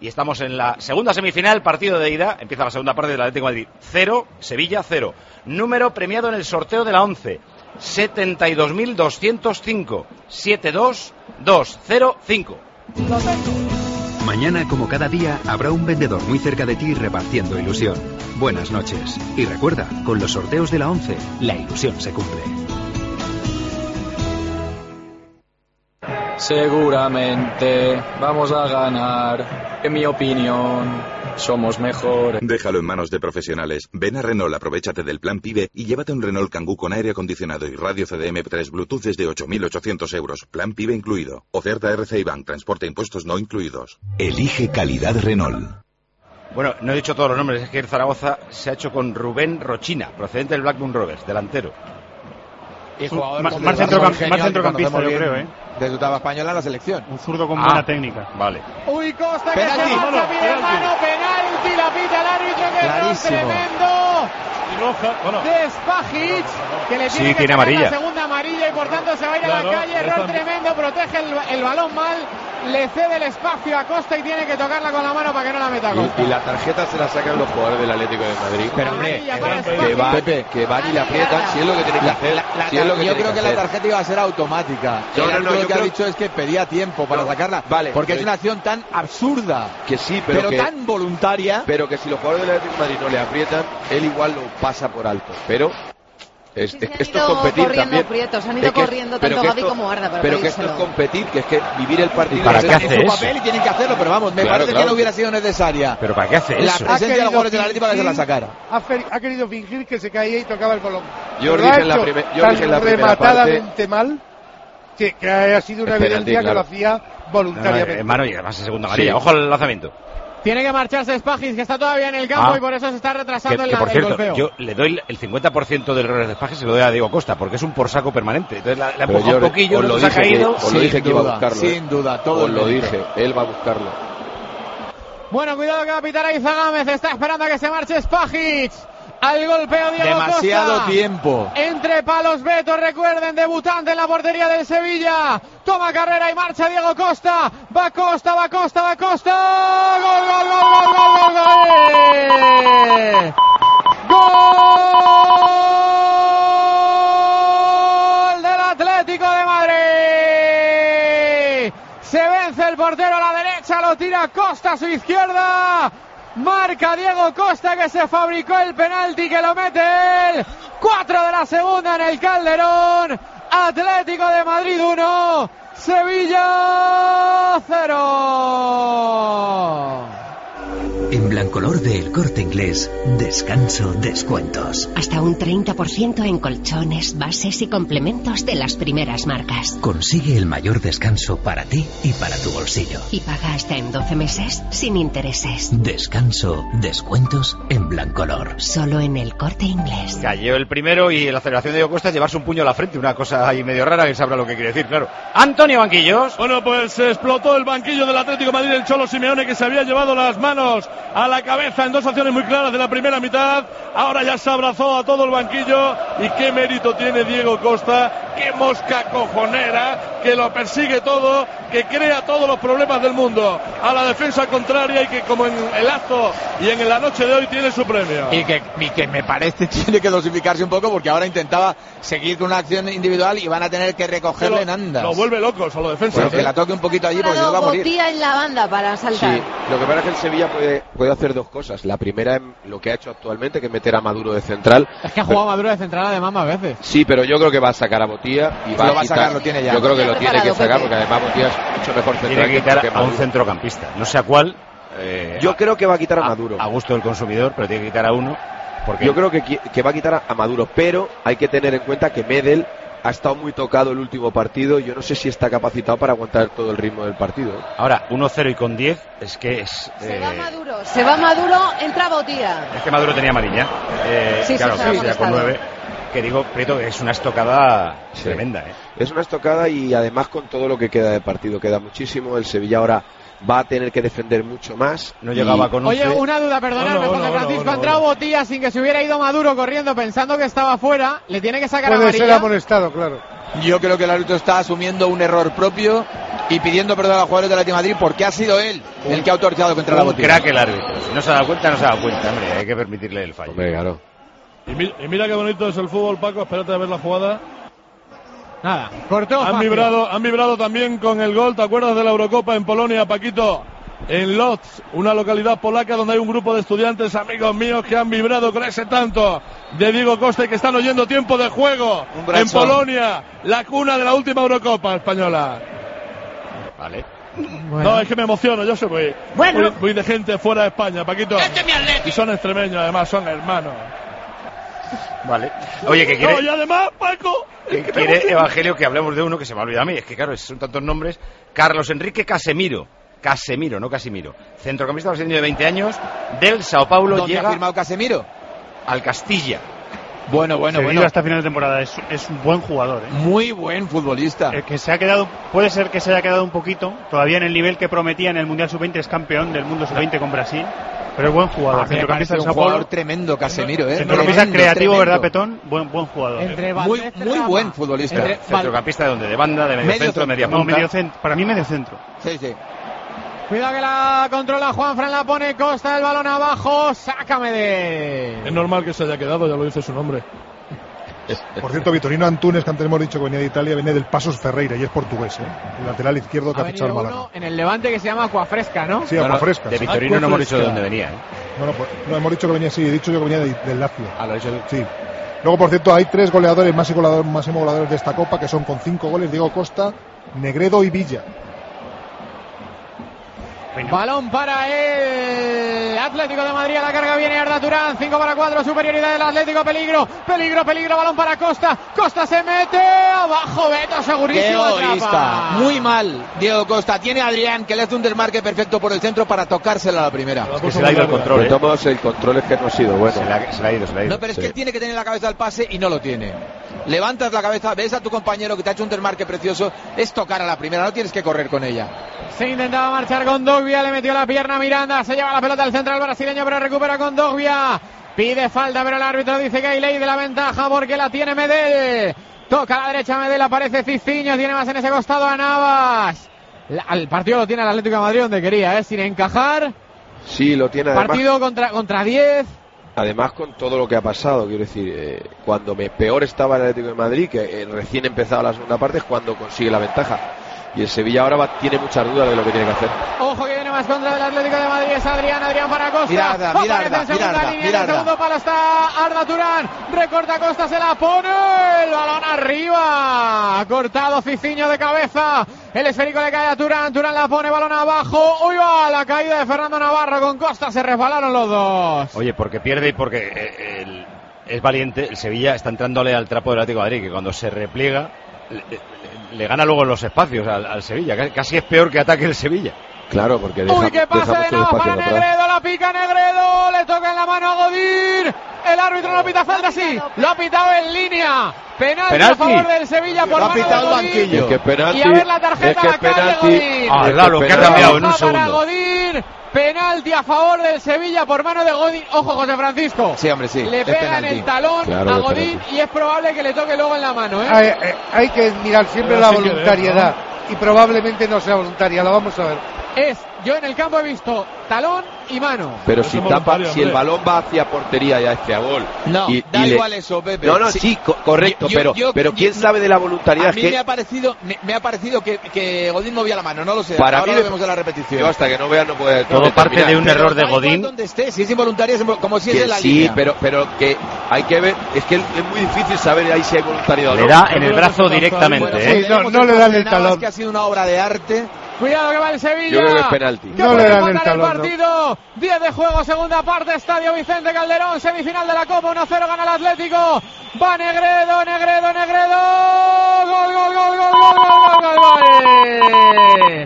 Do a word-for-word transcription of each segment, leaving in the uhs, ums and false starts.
Y estamos en la segunda semifinal, partido de ida. Empieza la segunda parte del Atlético de Madrid. Cero, Sevilla cero. Número premiado en el sorteo de la once. setenta y dos mil doscientos cinco. setenta y dos mil doscientos cinco. Mañana, como cada día, habrá un vendedor muy cerca de ti repartiendo ilusión. Buenas noches. Y recuerda, con los sorteos de la once, la ilusión se cumple. Seguramente vamos a ganar. En mi opinión, somos mejores. Déjalo en manos de profesionales. Ven a Renault, aprovechate del plan PIBE y llévate un Renault Kangoo con aire acondicionado y radio C D M tres Bluetooth desde ocho mil ochocientos euros. Plan PIBE incluido. Oferta R C I Bank, transporte e impuestos no incluidos. Elige calidad Renault. Bueno, no he dicho todos los nombres, es que el Zaragoza se ha hecho con Rubén Rochina, procedente del Blackburn Rovers, delantero. Y jugador más, con más, centrocamp más centrocampista, yo bien, creo, ¿eh? De tu etapa española en la selección. Un zurdo con ah, buena técnica. Vale. Uy, Costa, penalti, que se marcha, pide penalti. mano, penalti, la pita el árbitro, que Clarísimo. es tremendo. Y roja, bueno. De Spajic, que le tiene Sí, que tiene sacar amarilla. la segunda amarilla y por tanto se va a ir Claro, a la calle. Error está... tremendo, protege el, el balón mal, le cede el espacio a Costa y tiene que tocarla con la mano para que no la meta Costa. Y, y la tarjeta se la sacan los jugadores del Atlético de Madrid. Pero hombre, Amarilla para que Spajic. va, Pepe, que van y la aprietan, si es lo que tienen que La- hacer. la- la si es lo que yo tienen creo que, que la hacer. tarjeta iba a ser automática. No, El no, no, árbitro yo lo que creo- ha dicho es que pedía tiempo para No, sacarla. vale, porque pero- es una acción tan absurda, Que sí, pero, pero, que, tan voluntaria. pero que si los jugadores del Atlético de Madrid no le aprietan, él igual lo pasa por alto. Pero es, Sí, es- se han esto ido es competir corriendo también. Prieto, se han ido Es que- corriendo pero tanto que Gavi esto- como Arda para Pero que esto es pedírselo. competir, que es que vivir el partido. ¿Y para es- qué hace es su eso? papel y tienen que hacerlo, pero vamos, me Claro, parece claro. que no hubiera sido necesaria ¿Pero para qué hace la eso? presencia de los querido jugadores del Atlético para que se la sacara. Ha, fe- ha querido fingir que se caía y tocaba el balón. Yo Pero dije ha en la hecho primer- yo tan dije en la primera parte. rematadamente mal que, que ha sido una Es penalti, evidencia que claro. lo hacía No, no, voluntariamente. hermano, y además es segunda amarilla. Sí. Ojo al lanzamiento. Tiene que marcharse Spajic, que está todavía en el campo Ah. y por eso se está Que, retrasando que, el, por el cierto, golpeo. yo le doy el cincuenta por ciento del error de Spajic, se lo doy a Diego Costa, porque es un por saco permanente. Entonces la, le ha Pero empujado yo un poquillo, os lo luego se ha dije que- caído. os lo Sin dije que iba a duda, buscarlo. sin ¿eh? duda, todo Os el lo mérito. dije, él va a buscarlo. Bueno, cuidado que va a pitar ahí Zagámez, está esperando a que se marche Spajic. Al golpeo Diego Demasiado Costa. tiempo. Entre palos Beto, recuerden, debutante en la portería del Sevilla. Toma carrera y marcha Diego Costa. Va Costa, va Costa, va Costa. Gol, gol, gol, gol, gol, gol, gol. Gol del Atlético de Madrid. Se vence el portero a la derecha, lo tira Costa a su izquierda. Marca Diego Costa, que se fabricó el penalti, que lo mete él. Cuatro de la segunda en el Calderón. Atlético de Madrid uno, Sevilla cero. En Blancolor de El Corte Inglés, descanso, descuentos. Hasta un treinta por ciento en colchones, bases y complementos de las primeras marcas. Consigue el mayor descanso para ti y para tu bolsillo. Y paga hasta en doce meses sin intereses. Descanso, descuentos en Blancolor. Solo en El Corte Inglés. Cayó el primero y la aceleración de Diego Costa es llevarse un puño a la frente, una cosa ahí medio rara que sabrá lo que quiere decir, claro. Antonio Banquillos. Bueno, pues se explotó el banquillo del Atlético de Madrid, el Cholo Simeone, que se había llevado las manos a la cabeza en dos acciones muy claras de la primera mitad. Ahora ya se abrazó a todo el banquillo. Y qué mérito tiene Diego Costa, qué mosca cojonera, que lo persigue todo, que crea todos los problemas del mundo a la defensa contraria y que, como en el acto y en la noche de hoy, tiene su premio. Y que, y que me parece tiene que dosificarse un poco, porque ahora intentaba seguir con una acción individual y van a tener que recogerle lo, en andas. Lo vuelve locos a los defensas. Pero que la toque un poquito allí, porque se va a morir. Botía en la banda para saltar. Sí, lo que pasa es que el Sevilla puede, puede hacer dos cosas. La primera es lo que ha hecho actualmente, que es meter a Maduro de central. Es que ha jugado Maduro de central además más veces. Sí, pero yo creo que va a sacar a Botía y va, Lo va a a quitar, sacar, lo tiene ya. Yo creo que lo Ya tiene que preparado, sacar, Pepe. porque además Botía es mucho mejor Tiene central que que, quitar que a un Maduro. centrocampista, no sé a cuál. Eh, Yo creo que va a quitar a a, Maduro. a gusto del consumidor, pero tiene que quitar a uno. Porque Yo creo que, qui- que va a quitar a, a Maduro, pero hay que tener en cuenta que Medel ha estado muy tocado el último partido. Yo no sé si está capacitado para aguantar todo el ritmo del partido. ¿eh? ahora uno cero y con diez es que es. Se eh, va Maduro, se va Maduro, entra Botía. Es que Maduro tenía amarilla. Eh, Sí, sí, claro, se que lo ha ya con molestado. nueve. Que digo, Prieto, que es una estocada Sí. tremenda, ¿eh? Es una estocada y además con todo lo que queda de partido. Queda muchísimo. El Sevilla ahora va a tener que defender mucho más. No llegaba con once. Oye, una duda, perdonadme, Bueno, José bueno, Francisco. bueno, ha entrado bueno. Botía sin que se hubiera ido Maduro corriendo pensando que estaba fuera. Le tiene que sacar Puede amarilla. ser amonestado, claro. Yo creo que el árbitro está asumiendo un error propio y pidiendo perdón a los jugadores del Atlético de Madrid porque ha sido él un, el que ha autorizado que entre la botina. Crack el árbitro. Si no se ha dado cuenta, no se ha dado cuenta, hombre. Hay que permitirle el fallo. Hombre, claro. Y mira, y mira qué bonito es el fútbol, Paco. Espérate a ver la jugada. Nada, cortó. Han vibrado, han vibrado también con el gol. ¿Te acuerdas de la Eurocopa en Polonia, Paquito? En Lodz, una localidad polaca donde hay un grupo de estudiantes, amigos míos, que han vibrado con ese tanto de Diego Costa y que están oyendo tiempo de juego en Polonia, la cuna de la última Eurocopa española. Vale. Bueno. No, es que me emociono, yo soy muy, bueno. muy, muy de gente fuera de España, Paquito. Y son extremeños, además, son hermanos. Vale. Oye, que quiere... No, y además, Paco... Que quiere Evangelio que hablemos de uno que se me ha olvidado a mí. Es que claro, son tantos nombres. Carlos Enrique Casemiro. Casemiro, no Casimiro. Centrocampista brasileño de veinte años, del Sao Paulo. ¿Dónde llega ha firmado Casemiro? Al Castilla. Bueno, bueno, Sevilla bueno. hasta final de temporada es, es un buen jugador, ¿eh? Muy buen futbolista. Eh, que se ha quedado, puede ser que se haya quedado un poquito, todavía en el nivel que prometía en el Mundial sub veinte, es campeón del mundo sub veinte con Brasil, pero es buen jugador. Ah, centrocampista un jugador tremendo, Casemiro, ¿eh? Centrocampista Tremendo, creativo, tremendo. ¿verdad, Petón? Buen, buen jugador. Entre muy muy buen futbolista. Entre, centrocampista de donde, de banda, de medio, medio centro, media no, punta. medio centro, para mí medio centro. Sí, sí. Cuidado que la controla Juanfran, la pone Costa, el balón abajo, sácame de... Es normal que se haya quedado, ya lo dice su nombre. Por cierto, Vitorino Antunes, que antes hemos dicho que venía de Italia, viene del Pasos Ferreira y es portugués, ¿eh? El lateral izquierdo que ha, ha fichado el venido Málaga. uno en el Levante que se llama Acuafresca, ¿no? Sí, Acuafresca. De Vitorino no hemos dicho de dónde venía, ¿eh? No, no, pues, no, hemos dicho que venía, sí, he dicho yo que venía de, del Lazio. Ah, lo he dicho. Sí. Luego, por cierto, hay tres goleadores, máximo goleadores, máximo goleadores de esta Copa, que son con cinco goles: Diego Costa, Negredo y Villa. Bueno. Balón para el Atlético de Madrid, a la carga viene Arda Turán, cinco para cuatro, superioridad del Atlético, peligro, peligro, peligro, balón para Costa, Costa se mete, abajo Beto, segurísimo. Qué egoísta, muy mal Diego Costa, tiene a Adrián que le hace un desmarque perfecto por el centro para tocársela a la primera. Es que se le ha ido el control, ¿eh? Tomamos el control, es que no ha sido bueno. Se le ha, se le ha ido, se le ha ido. No, pero es Sí. que tiene que tener la cabeza al pase y no lo tiene. Levantas la cabeza, ves a tu compañero que te ha hecho un desmarque precioso, es tocar a la primera, no tienes que correr con ella. Se intentaba marchar con Dogbia, le metió la pierna a Miranda, se lleva la pelota al central brasileño, pero recupera con Dogbia. Pide falta, pero el árbitro dice que hay ley de la ventaja porque la tiene Medel. Toca a la derecha Medel, aparece Ciciño, tiene más en ese costado a Navas. La, el partido lo tiene el Atlético de Madrid donde quería, ¿eh? Sin encajar. Sí, lo tiene además. Partido contra contra diez. Además, con todo lo que ha pasado, quiero decir, eh, cuando me, peor estaba el Atlético de Madrid, que eh, recién empezaba la segunda parte, es cuando consigue la ventaja. Y el Sevilla ahora va, tiene muchas dudas de lo que tiene que hacer. Ojo que viene más contra el Atlético de Madrid, es Adrián, Adrián para Costa. Mira Arda, mira aparece Arda, en segunda mira Arda, línea, mira en el Arda. segundo palo está Arda Turán, recorta Costa, se la pone, el balón arriba, cortado Ciciño de cabeza, el esférico le cae a Turán, Turán la pone, balón abajo, uy va, la caída de Fernando Navarro con Costa, se resbalaron los dos. Oye, porque pierde y porque eh, el, es valiente, el Sevilla está entrándole al trapo del Atlético de Madrid, que cuando se repliega le, le, le gana luego en los espacios al, al Sevilla, casi es peor que ataque el Sevilla. Claro, porque deja, Uy, qué pase deja de mucho Navas espacio para atrás. Negredo, la pica Negredo, le toca en la mano a Godín, el árbitro no pita falta, sí, lo ha pitado en línea, penalti, Penalti. a favor del Sevilla por Lo ha mano de pitado el Godín. banquillo. Es que es penalti, Y a ver la tarjeta es que a es la calle penalti. Godín. Ah, Es que claro, es que ha penalti. cambiado en un Roja para segundo. Godín, penalti a favor del Sevilla por mano de Godín. Ojo, José Francisco. Sí, hombre, sí. Le es pega en penalti. el talón Claro, a es Godín penalti. y es probable que le toque luego en la mano, ¿eh? Hay, eh, hay que mirar siempre Pero la sí que voluntariedad y probablemente no sea voluntaria, la vamos a ver. Es, yo en el campo he visto talón y mano. Pero Eso si es tapa, voluntario, si el hombre. balón va hacia portería y hacia gol. No, y, da y le- igual eso, Pepe. No, no, Sí. sí, co- correcto, Yo- pero, yo- pero quién yo- sabe de la voluntariedad. A Es mí que me ha parecido, me, me ha parecido que, que Godín movía la mano, no lo sé. para ahora mí lo le- vemos en la repetición. yo hasta que no vea no puedo Todo determinar. parte de un Pero error de da igual Godín. donde esté, si es involuntaria, es invo- como si es Que en la sí, línea. pero, pero que hay que ver, es que es muy difícil saber ahí si hay voluntariedad o Le no. da en el brazo directamente, Bueno, ¿eh? Sí, no- tenemos no le el dan pase el de Navas, talón. que ha sido una obra de arte. Cuidado que va el Sevilla. Yo creo que es penalti. Que No puede le dan el empatar talón, ¿no? partido. diez de juego, segunda parte, Estadio Vicente Calderón, semifinal de la Copa, uno cero gana el Atlético. Va Negredo, Negredo, Negredo. Gol, gol, gol, gol, gol, gol, gol, gol.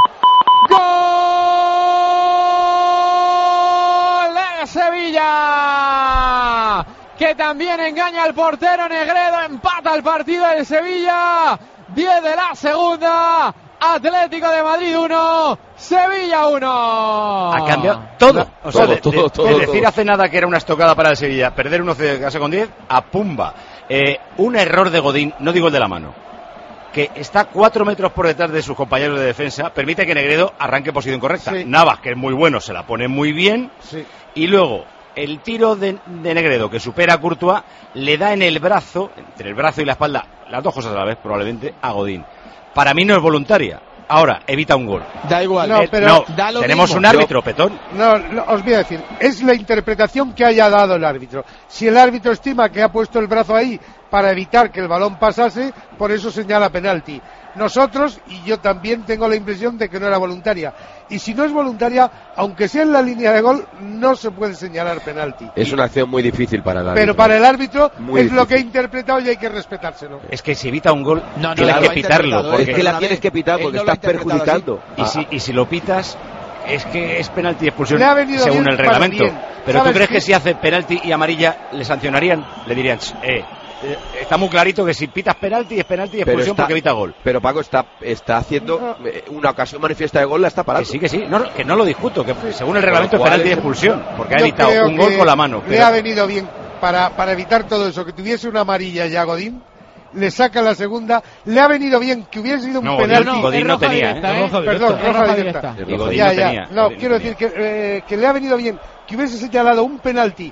Gol de Sevilla. Que también engaña al portero Negredo, empata el partido del Sevilla. diez de la segunda. Atlético de Madrid uno, Sevilla uno. Ha cambiado todo. O sea, Todo, de, de- todo, todo, de decir todo. hace nada que era una estocada para el Sevilla, perder uno cero casi con diez, a pumba. Eh, un error de Godín, no digo el de la mano, que está cuatro metros por detrás de sus compañeros de defensa, permite que Negredo arranque posición correcta. Sí. Navas, que es muy bueno, se la pone muy bien. Sí. Y luego, el tiro de, de Negredo, que supera a Courtois, le da en el brazo, entre el brazo y la espalda, las dos cosas a la vez probablemente, a Godín. Para mí no es voluntaria. Ahora, evita un gol. Da igual. No, Eh, pero no, da lo tenemos mismo. un árbitro, Petón. No, no, os voy a decir, es la interpretación que haya dado el árbitro. Si el árbitro estima que ha puesto el brazo ahí para evitar que el balón pasase, por eso señala penalti. Nosotros, y yo también tengo la impresión de que no era voluntaria. Y si no es voluntaria, aunque sea en la línea de gol, no se puede señalar penalti. Es una acción muy difícil para el árbitro. Pero para el árbitro Muy es lo difícil. que ha interpretado y hay que respetárselo. Es que si evita un gol, No, no, tienes no que lo ha pitarlo. interpretado, Porque Es que la tienes que pitar Él porque no lo ha estás interpretado perjudicando. Y, Ah, si, y si lo pitas, es que es penalti y expulsión Le ha venido según bien el para reglamento. bien. Pero ¿tú ¿Sabes crees qué? que si hace penalti y amarilla le sancionarían? Le dirían, eh, eh, está muy clarito que si pitas penalti es penalti y pero expulsión está- porque evita gol. Pero Paco está, está haciendo eh, una ocasión manifiesta de gol, la está Que parando. sí, que sí, no, no, que no lo discuto, que según el Con reglamento lo es cual penalti y es- expulsión, porque ha Yo evitado creo un gol que con la mano. Le pero- ha venido bien para, para evitar todo eso, que tuviese una amarilla ya Godín, le saca la segunda, le ha venido bien que hubiese sido un No, Godín penalti. no, Godín no roja tenía, directa, ¿eh? ¿eh? Roja Perdón, directa. roja Roja directa. directa. Y Godín Ya, no ya. tenía, No, Godín quiero tenía. decir que, eh, que le ha venido bien que hubiese señalado un penalti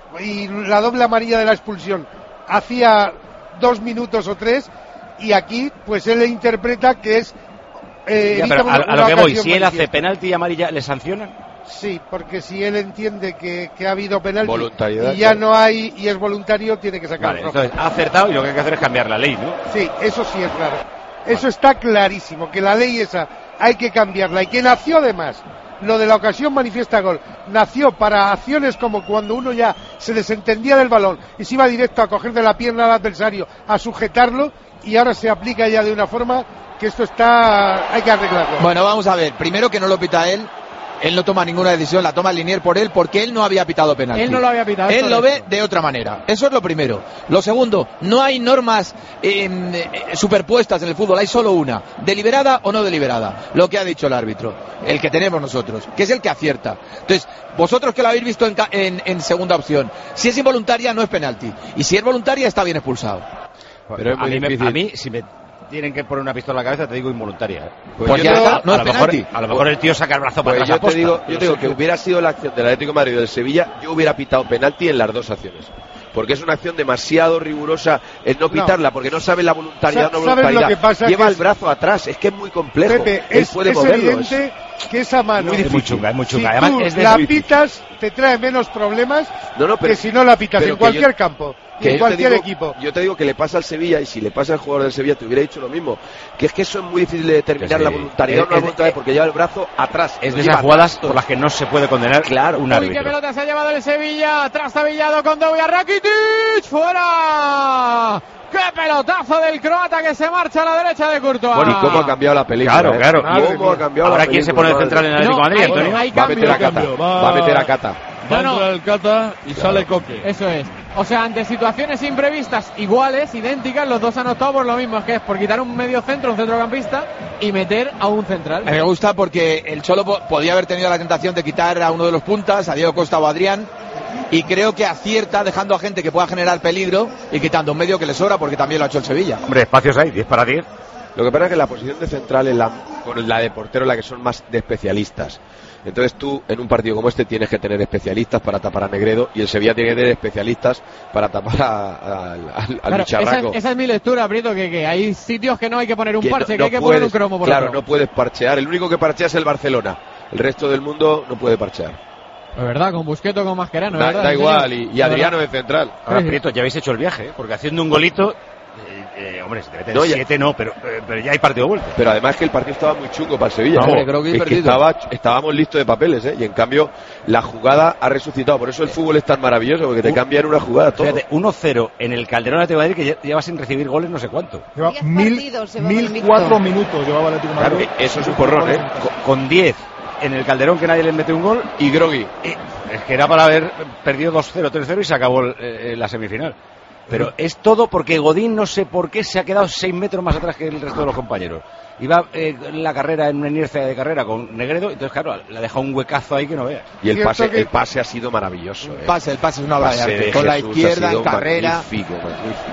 y la doble amarilla de la expulsión hacía dos minutos o tres, y aquí pues él le interpreta que es eh, Ya, evita pero a, una- a lo una que voy, ocasión si él hace manifiesta. penalti y amarilla, ¿le sancionan? Sí, porque si él entiende que, que ha habido penalti Voluntariedad, y ya claro. no hay y es voluntario, tiene que sacar Vale, roja. entonces ha acertado y lo que hay que hacer es cambiar la ley, ¿no? Sí, eso sí es claro. Eso está clarísimo, que la ley esa hay que cambiarla y que nació además, lo de la ocasión manifiesta gol, nació para acciones como cuando uno ya se desentendía del balón y se iba directo a coger de la pierna al adversario, a sujetarlo, y ahora se aplica ya de una forma que esto está, hay que arreglarlo. Bueno, vamos a ver. Primero que no lo pita él. Él no toma ninguna decisión, la toma Linier por él porque él no había pitado penalti. Él no lo había pitado. Él es lo ve correcto. de otra manera. Eso es lo primero. Lo segundo, no hay normas eh, eh, superpuestas en el fútbol, hay solo una, deliberada o no deliberada. Lo que ha dicho el árbitro, el que tenemos nosotros, que es el que acierta. Entonces, vosotros que lo habéis visto en, ca- en, en segunda opción, si es involuntaria no es penalti. Y si es voluntaria está bien expulsado. Pero es a, muy mí me- difícil. a mí, si me tienen que poner una pistola en la cabeza, te digo involuntaria. ¿eh? Pues Pues yo ya te- está, no a, es lo mejor, penalti. a lo mejor el tío saca el brazo para Pues atrás yo a te posta. digo, yo No te digo sé que qué- hubiera sido la acción del Atlético de Madrid y del Sevilla, yo hubiera pitado penalti en las dos acciones. Porque es una acción demasiado rigurosa el no pitarla, porque no sabe la voluntariedad Sa- o no ¿sabes lo voluntariedad. que pasa? Lleva Que el es- brazo atrás, es que es muy complejo. Pepe, Él es, puede es moverlo. evidente que esa mano, Es muy chunga, es muy si chunga. Además, tú es de la muy- pitas, te trae menos problemas No, no, pero- que si no la pitas pero en que cualquier yo- campo, y que en yo te cualquier digo- equipo. Yo te digo que le pasa al Sevilla, y si le pasa al jugador del Sevilla te hubiera dicho lo mismo, que es que eso es muy difícil de determinar, Sí. la voluntariedad Es- o no la es- voluntariedad, es- porque lleva el brazo atrás. Es lo de lleva esas jugadas atrás. por las que no se puede condenar Claro. un Uy, qué árbitro. pelota se ha llevado el Sevilla, trastabillado con Dovia Rakitic, fuera. ¡Qué pelotazo del croata que se marcha a la derecha de Courtois! Bueno, ¿y cómo ha cambiado la película? Claro, eh? claro. ¿Cómo Madre ha cambiado Ahora, la ¿quién se película, pone de madre? central en el Atlético No, de Madrid, hay- Antonio? hay Va a meter a cambio. Cata. Va- Va a meter a Cata. Va a No, no. entrar el Cata y sale Coque. Eso es. O sea, ante situaciones imprevistas iguales, idénticas, los dos han optado por lo mismo, es que es por quitar un medio centro, un centrocampista, y meter a un central. Me gusta porque el Cholo po- podía haber tenido la tentación de quitar a uno de los puntas, a Diego Costa o a Adrián, y creo que acierta dejando a gente que pueda generar peligro y quitando un medio que le sobra porque también lo ha hecho el Sevilla. Hombre, espacios hay, diez para diez. Lo que pasa es que la posición de central es la, con la de portero la que son más de especialistas. Entonces tú en un partido como este tienes que tener especialistas para tapar a Negredo y el Sevilla tiene que tener especialistas para tapar a- a- al, al Claro, esa, bicharraco. esa es mi lectura, Prieto, que, que hay sitios que no hay que poner un Que parche, no- que no hay que puedes- poner un cromo por Claro, otro. no puedes parchear. El único que parchea es el Barcelona. El resto del mundo no puede parchear. Es verdad, con Busqueto, con Mascherano, Da, ¿verdad? da ¿En serio? igual. Y, y De Adriano verdad. de central. Ahora, Prieto, ya habéis hecho el viaje, ¿eh? Porque haciendo un golito, eh, eh, hombre, se debe tener No, ya- siete, no, pero, eh, pero ya hay partido de vuelta. Pero además que el partido estaba muy chungo para el Sevilla. No, ¿eh? hombre, creo que es que perdido. estaba, estábamos listos de papeles, ¿eh? Y en cambio la jugada ha resucitado. Por eso el fútbol es tan maravilloso, porque te Uh, cambian una jugada todo. Fíjate, uno cero en el Calderón Atlético de Madrid, que lle- lleva sin recibir goles no sé cuánto. Lleva Diez mil, partidos llevaba mil invicto. cuatro minutos llevaba el Atlético de Claro, Madrid. Eso es un porrón, ¿eh? Con- Con diez en el Calderón, que nadie le mete un gol. Y Grogui. Eh, Es que era para haber perdido dos cero, tres cero y se acabó el- eh, la semifinal. Pero es todo porque Godín no sé por qué se ha quedado seis metros más atrás que el resto de los compañeros. Iba eh, en la carrera, en una inercia de carrera con Negredo, entonces claro, le ha dejado un huecazo ahí que no veas. Y el Cierto pase, que- el pase ha sido maravilloso. ¿eh? Pase, el pase es una obra de Pase arte. de Con la Jesús ha izquierda, sido en carrera. Magnífico, magnífico.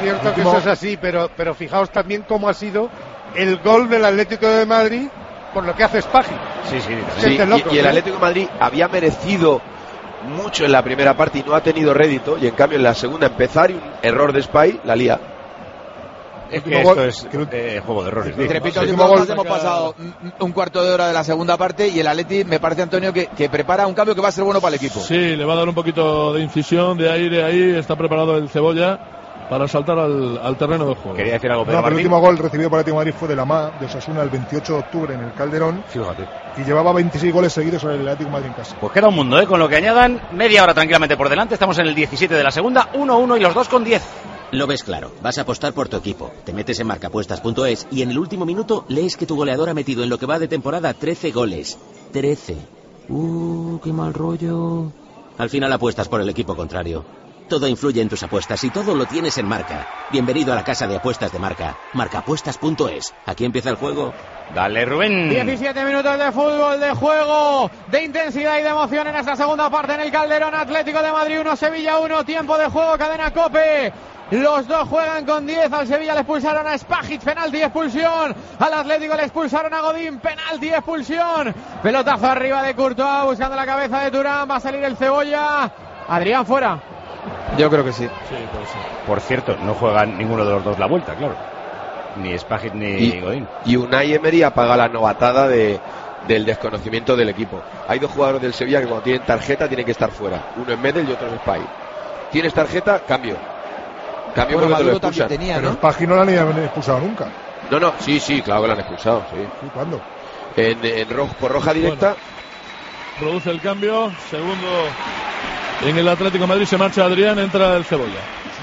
Cierto que último... eso es así, pero, pero fijaos también cómo ha sido el gol del Atlético de Madrid por lo que hace Spaghi. Sí, sí, sí loco, y, y el ¿no? Atlético de Madrid había merecido mucho en la primera parte y no ha tenido rédito, y en cambio en la segunda empezar y un error de Spy la lía. Es que esto es eh, juego de errores. Te repito, hemos pasado un cuarto de hora de la segunda parte y el Atleti me parece, Antonio, que, que prepara un cambio que va a ser bueno para el equipo. Sí, le va a dar un poquito de incisión, de aire ahí, está preparado el Cebolla para saltar al, al terreno de juego. Quería decir algo, Pedro no, pero el último gol recibido por el Atlético de Madrid fue de la M A de Osasuna el veintiocho de octubre en el Calderón. Fíjate. Y llevaba veintiséis goles seguidos sobre el Atlético de Madrid en casa. Pues queda un mundo, ¿eh? Con lo que añadan, media hora tranquilamente por delante. Estamos en el diecisiete de la segunda, uno uno y los dos con diez. Lo ves claro, vas a apostar por tu equipo. Te metes en marcapuestas punto es y en el último minuto lees que tu goleador ha metido en lo que va de temporada trece goles. trece. Uh, qué mal rollo. Al final apuestas por el equipo contrario. Todo influye en tus apuestas y todo lo tienes en Marca. Bienvenido a la casa de apuestas de Marca. marcapuestas punto es. Aquí empieza el juego. Dale, Rubén. diecisiete minutos de fútbol, de juego, de intensidad y de emoción en esta segunda parte en el Calderón. Atlético de Madrid uno, Sevilla uno. Tiempo de juego, cadena COPE. Los dos juegan con diez. Al Sevilla le expulsaron a Spajic, penalti y expulsión. Al Atlético le expulsaron a Godín, penalti y expulsión. Pelotazo arriba de Courtois, buscando la cabeza de Turán. Va a salir el Cebolla. Adrián, fuera. Yo creo que sí. Sí, pues sí. Por cierto, no juegan ninguno de los dos la vuelta, claro. Ni Spajic ni y, Godín. Y Unai Emery apaga la novatada de, del desconocimiento del equipo. Hay dos jugadores del Sevilla que cuando tienen tarjeta tienen que estar fuera. Uno es Medel y otro es Spy. ¿Tienes tarjeta? Cambio. Cambio bueno, porque te lo Maduro expulsan. Tenía, pero ¿no? Spaghi no la han expulsado nunca. No, no, sí, sí, claro que lo han expulsado, sí. ¿Y cuándo? En, en rojo, por roja directa. Bueno, produce el cambio, segundo en el Atlético de Madrid, se marcha Adrián, entra el Cebolla.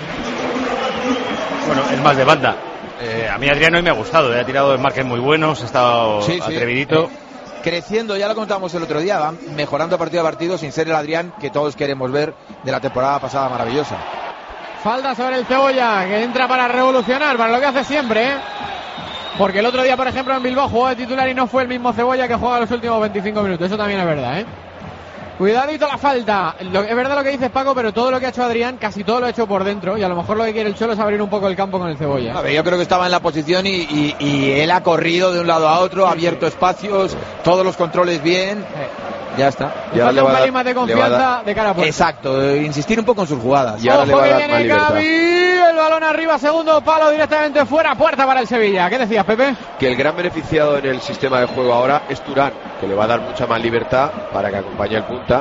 Bueno, es más de banda. Eh, a mí Adrián hoy me ha gustado, eh. Ha tirado desmarques muy buenos, ha estado sí, sí. atrevidito. Eh, creciendo, ya lo contábamos el otro día, va mejorando partido a partido sin ser el Adrián que todos queremos ver de la temporada pasada maravillosa. Falta sobre el Cebolla, que entra para revolucionar, para lo que hace siempre, ¿eh? Porque el otro día, por ejemplo, en Bilbao jugó de titular y no fue el mismo Cebolla que juega los últimos veinticinco minutos. Eso también es verdad, ¿eh? Cuidadito la falta. Lo, es verdad lo que dices, Paco, pero todo lo que ha hecho Adrián, casi todo lo ha hecho por dentro. Y a lo mejor lo que quiere el Cholo es abrir un poco el campo con el Cebolla. A ver, yo creo que estaba en la posición y, y, y él ha corrido de un lado a otro, ha abierto espacios, todos los controles bien. Ya está. Le falta un pelín más de confianza de cara a puerta. Exacto, eh, insistir un poco en sus jugadas. Y ahora le va a dar más libertad. El balón arriba, segundo palo directamente fuera, puerta para el Sevilla. ¿Qué decías, Pepe? Que el gran beneficiado en el sistema de juego ahora es Turán, que le va a dar mucha más libertad para que acompañe el punta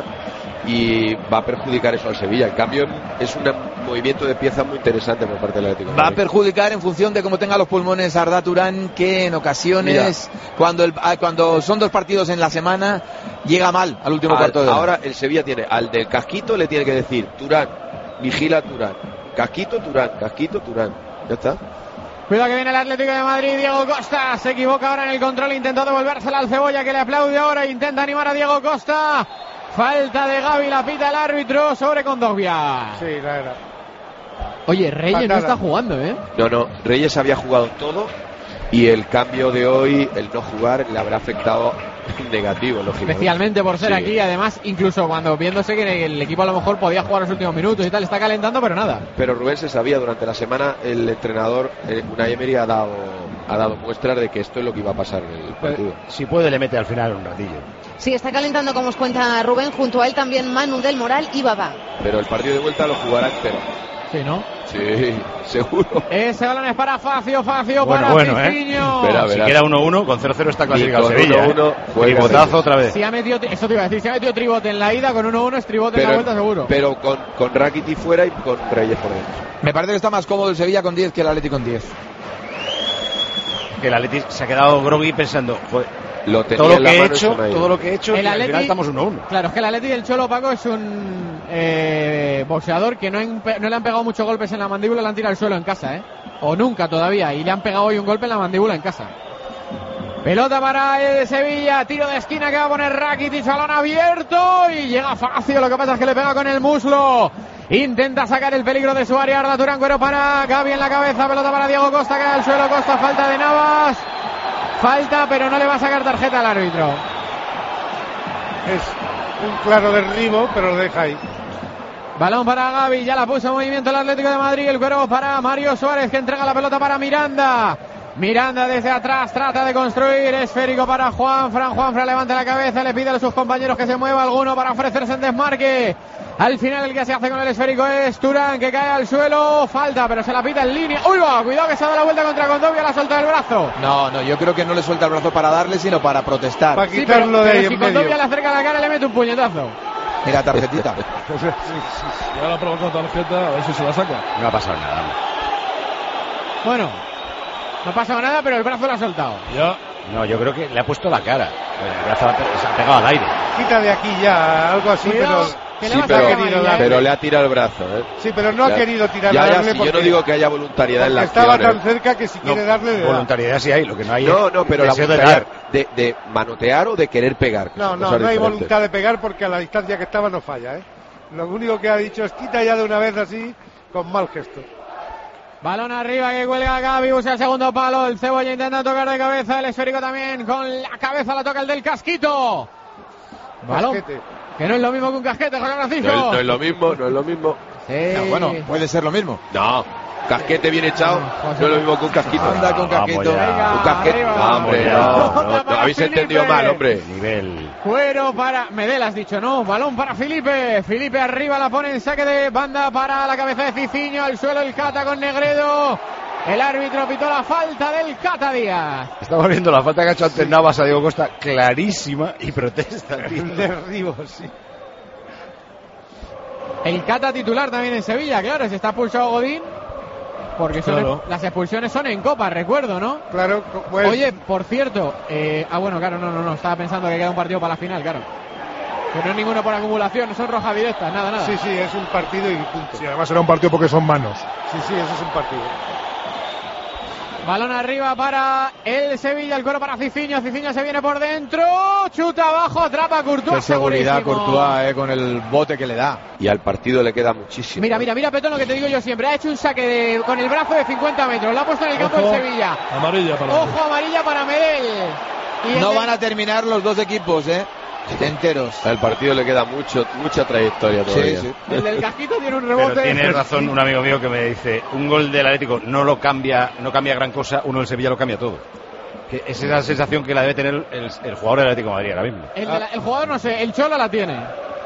y va a perjudicar eso al Sevilla. En cambio, es un movimiento de pieza muy interesante por parte del Atlético. Va a perjudicar en función de cómo tenga los pulmones Arda Turán, que en ocasiones, cuando, el, cuando son dos partidos en la semana, llega mal al último al, cuarto de hora. Ahora el Sevilla tiene al del casquito, le tiene que decir Turán, vigila Turán. Casquito, Turán, casquito, Turán. Ya está. Cuidado que viene el Atlético de Madrid. Diego Costa se equivoca ahora en el control. Intentó devolvérsela al Cebolla, que le aplaude ahora. Intenta animar a Diego Costa. Falta de Gavi, la pita el árbitro sobre Kondogbia. Sí, la verdad. Oye, Reyes Patada. No está jugando, ¿eh? No, no. Reyes había jugado todo y el cambio de hoy, el no jugar, le habrá afectado negativo, lógicamente. Especialmente por ser sí. aquí, además, incluso cuando viéndose que el equipo a lo mejor podía jugar los últimos minutos y tal, está calentando, pero nada. Pero Rubén se sabía durante la semana, el entrenador eh, Unai Emery ha dado ha dado muestras de que esto es lo que iba a pasar en el partido. Si puede le mete al final un ratillo. Sí, está calentando, como os cuenta Rubén, junto a él también Manu del Moral y Babá. Pero el partido de vuelta lo jugará entero. Sí, ¿no? Sí, seguro. Ese balón es para Facio, Facio bueno, para bueno, Cicinho. ¿eh? Verá, si queda uno uno, con cero cero está clasificado Sevilla. uno uno, ¿eh? Tribotazo otra vez. Si ha metido, eso te iba a decir, si ha metido tribote en la ida, con uno uno es tribote pero, en la vuelta seguro. Pero con, con Rakitic fuera y con Reyes por dentro. Me parece que está más cómodo el Sevilla con diez que el Atleti con diez. Que el Atleti se ha quedado groggy pensando, joder, lo todo lo que he hecho, todo lo que he hecho, el y Atleti, al final estamos uno uno. Claro, es que el Atleti del Cholo, Paco, es un eh, boxeador que no, en, no le han pegado muchos golpes en la mandíbula, le han tirado al suelo en casa, ¿eh? O nunca todavía, y le han pegado hoy un golpe en la mandíbula en casa. Pelota para el Sevilla, tiro de esquina que va a poner Rakitic, balón abierto y llega fácil, lo que pasa es que le pega con el muslo. Intenta sacar el peligro de su área Arda Turán, pero para Gavi en la cabeza, pelota para Diego Costa, cae al suelo Costa, falta de Navas. Falta, pero no le va a sacar tarjeta al árbitro. Es un claro derribo, pero lo deja ahí. Balón para Gavi, ya la puso en movimiento el Atlético de Madrid. El cuero para Mario Suárez, que entrega la pelota para Miranda. Miranda desde atrás trata de construir, esférico para Juanfran. Juanfran levanta la cabeza, le pide a sus compañeros que se mueva alguno para ofrecerse en desmarque. Al final el que se hace con el esférico es Turán, que cae al suelo. Falta, pero se la pita en línea. ¡Uy, va! Cuidado que se ha dado la vuelta contra Condovia, la suelta del brazo. No, no, yo creo que no le suelta el brazo para darle, sino para protestar. Para Sí, quitarlo pero, de pero ahí si en medio. Condovia le acerca la cara, le mete un puñetazo. Mira, tarjetita. Ya la ha provocado tarjeta, a ver si se la saca. No ha pasado nada. Bueno, no ha pasado nada, pero el brazo lo ha soltado. Ya. No, yo creo que le ha puesto la cara. El brazo se ha pegado al aire. Quita de aquí ya, algo así, Cuidado, pero... que le Sí, va a pero, sacar amarilla, ¿eh? pero le ha tirado el brazo, ¿eh? Sí, pero no ha Ya. querido tirar Ya, a ya, darle si yo no porque- digo que haya voluntariedad en la porque estaba acción, tan ¿eh? cerca que si quiere darle le da. Voluntariedad sí hay, lo que no hay No, es no, pero la deseo de voluntariedad dar. de, de manotear o de querer pegar. que No, son no, cosas no hay diferentes. voluntad de pegar porque a la distancia que estaba no falla, ¿eh? Lo único que ha dicho es quita ya de una vez así, con mal gesto. Balón arriba que cuelga Gavi, usa el segundo palo. El Cebolla intenta tocar de cabeza. El esférico también. Con la cabeza la toca el del casquito. Balón. Casquete. Que no es lo mismo que un casquete, José Francisco. No es, no es lo mismo, no es lo mismo. Sí. No, bueno, puede ser lo mismo. No, casquete bien echado no es lo mismo que un casquito. Anda con casquito. Venga, Un casquete. arriba. No, hombre, Vamos ya. no, no, Pelota no, para habéis Felipe. entendido mal, hombre. Nivel. Cuero para Medel, has dicho, ¿no? Balón para Felipe. Felipe arriba, la pone en saque de banda para la cabeza de Cicinho. Al suelo el Cata con Negredo. El árbitro pitó la falta del Cata Díaz. Estamos viendo la falta que ha hecho ante Navas a Diego Costa, clarísima, y protesta, tío. El derribo, sí. El Cata titular también en Sevilla, claro, se está expulsado Godín. Porque son Claro. las expulsiones son en Copa, recuerdo, ¿no? Claro, pues... Oye, por cierto, eh, ah bueno, claro, no, no, no, estaba pensando que queda un partido para la final, claro. Que no es ninguno por acumulación, son rojas directas, nada, nada. Sí, sí, es un partido y punto. Sí, además era un partido porque son manos. Sí, sí, eso es un partido. Balón arriba para el Sevilla, el cuero para Cicinho, Cicinho se viene por dentro, chuta abajo, atrapa a Courtois. Qué seguridad segurísimo. Courtois, eh, con el bote que le da. Y al partido le queda muchísimo. Mira, mira, mira, Petón, lo que te digo yo siempre, ha hecho un saque de, con el brazo de cincuenta metros, lo ha puesto en el campo Ojo, del Sevilla. amarilla para Ojo, amarilla para Medel. Y el No de- van a terminar los dos equipos, ¿eh? Enteros. Al partido le queda mucho, mucha trayectoria todavía. Sí, sí. El del casquito tiene un Pero rebote. tiene razón un amigo mío que me dice, un gol del Atlético no lo cambia, no cambia gran cosa, uno del Sevilla lo cambia todo. Que es esa sensación que la debe tener el, el jugador del Atlético de Madrid ahora mismo. El, de la- el jugador no sé, el Cholo la tiene.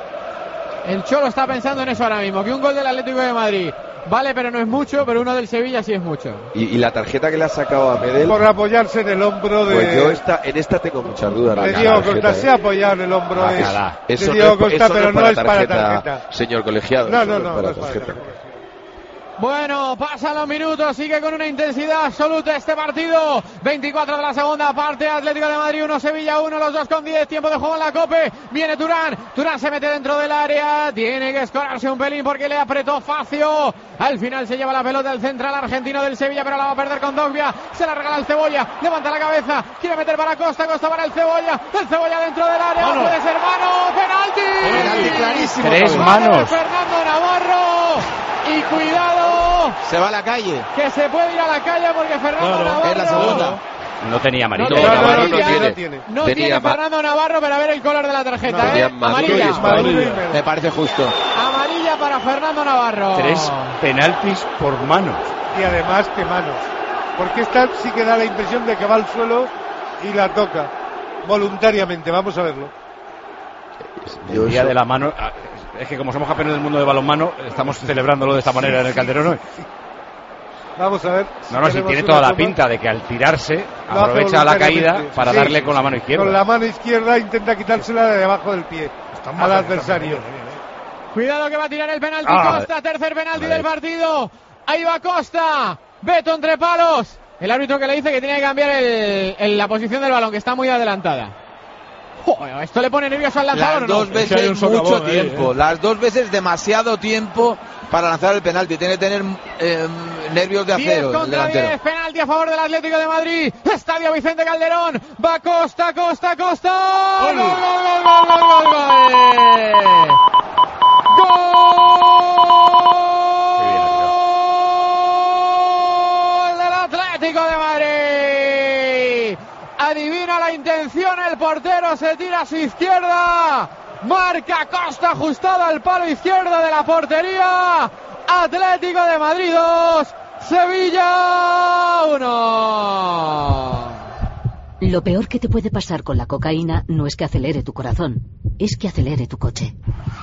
El Cholo está pensando en eso ahora mismo, que un gol del Atlético de Madrid vale, pero no es mucho, pero uno del Sevilla sí es mucho. Y, y la tarjeta que le ha sacado a Medel, Por apoyarse en el hombro de... pues yo esta, en esta tengo muchas dudas. de la Diego tarjeta, Costa, ¿eh? se ha apoyado en el hombro es, Bacala. de Eso Diego no es, Costa, eso pero no no es es para para tarjeta, tarjeta. señor colegiado. No, eso no, es no, para no es para tarjeta. tarjeta. Bueno, pasan los minutos, sigue con una intensidad absoluta este partido. veinticuatro de la segunda parte, Atlético de Madrid uno, Sevilla uno, los dos con diez, tiempo de juego en la Cope. Viene Turán, Turán se mete dentro del área, tiene que escorarse un pelín porque le apretó Facio. Al final se lleva la pelota el central argentino del Sevilla, pero la va a perder con Dogbia. Se la regala el Cebolla, levanta la cabeza, quiere meter para Costa, Costa para el Cebolla, el Cebolla dentro del área, Mano. puede ser mano, penalti. Penalti clarísimo. Tres Pablo. manos. Fernando Navarro. Y cuidado, Se va a la calle. que se puede ir a la calle porque Fernando Claro, Navarro es la segunda. No tenía No amarilla. tiene No, Navarro amarilla, no tiene. no tiene. no Tenía tiene ma- Fernando Navarro, pero a ver el color de la tarjeta, No, ¿eh? tenía Maduro y Amarilla. Espadón. Maduro y Me parece justo. Amarilla para Fernando Navarro. Tres penaltis por manos. Y además, que manos. Porque esta sí que da la impresión de que va al suelo y la toca. Voluntariamente, vamos a verlo. Yo El día eso- de la mano. ah, Es que como somos campeones del mundo de balonmano, estamos celebrándolo de esta manera en el Calderón hoy. Vamos a ver. No, no, si tenemos tiene una toda la toma. pinta de que al tirarse Lo hace aprovecha la caída voluntariamente. para Sí, darle sí, con la mano izquierda. Con la mano izquierda intenta quitársela de debajo del pie al adversario. Cuidado que va a tirar el penalti Ah. Costa, tercer penalti Vale. del partido. Ahí va Costa, Beto entre palos. El árbitro que le dice que tiene que cambiar el, el- la posición del balón, que está muy adelantada. Joder, esto le pone nervioso al lanzador. Las ¿o no? dos Es que hay veces un mucho socavón ahí, tiempo. eh. Las dos veces demasiado tiempo para lanzar el penalti. Tiene que tener eh, nervios de diez acero el contra delantero. diez, penalti a favor del Atlético de Madrid. Estadio Vicente Calderón. Va Costa, Costa, Costa. ¡Gol, gol, gol, gol, gol, gol, gol! ¡Gol del Atlético de Madrid! Adivina la intención el portero, se tira a su izquierda. Marca Costa ajustado al palo izquierdo de la portería. Atlético de Madrid dos, Sevilla uno. Lo peor que te puede pasar con la cocaína no es que acelere tu corazón, es que acelere tu coche.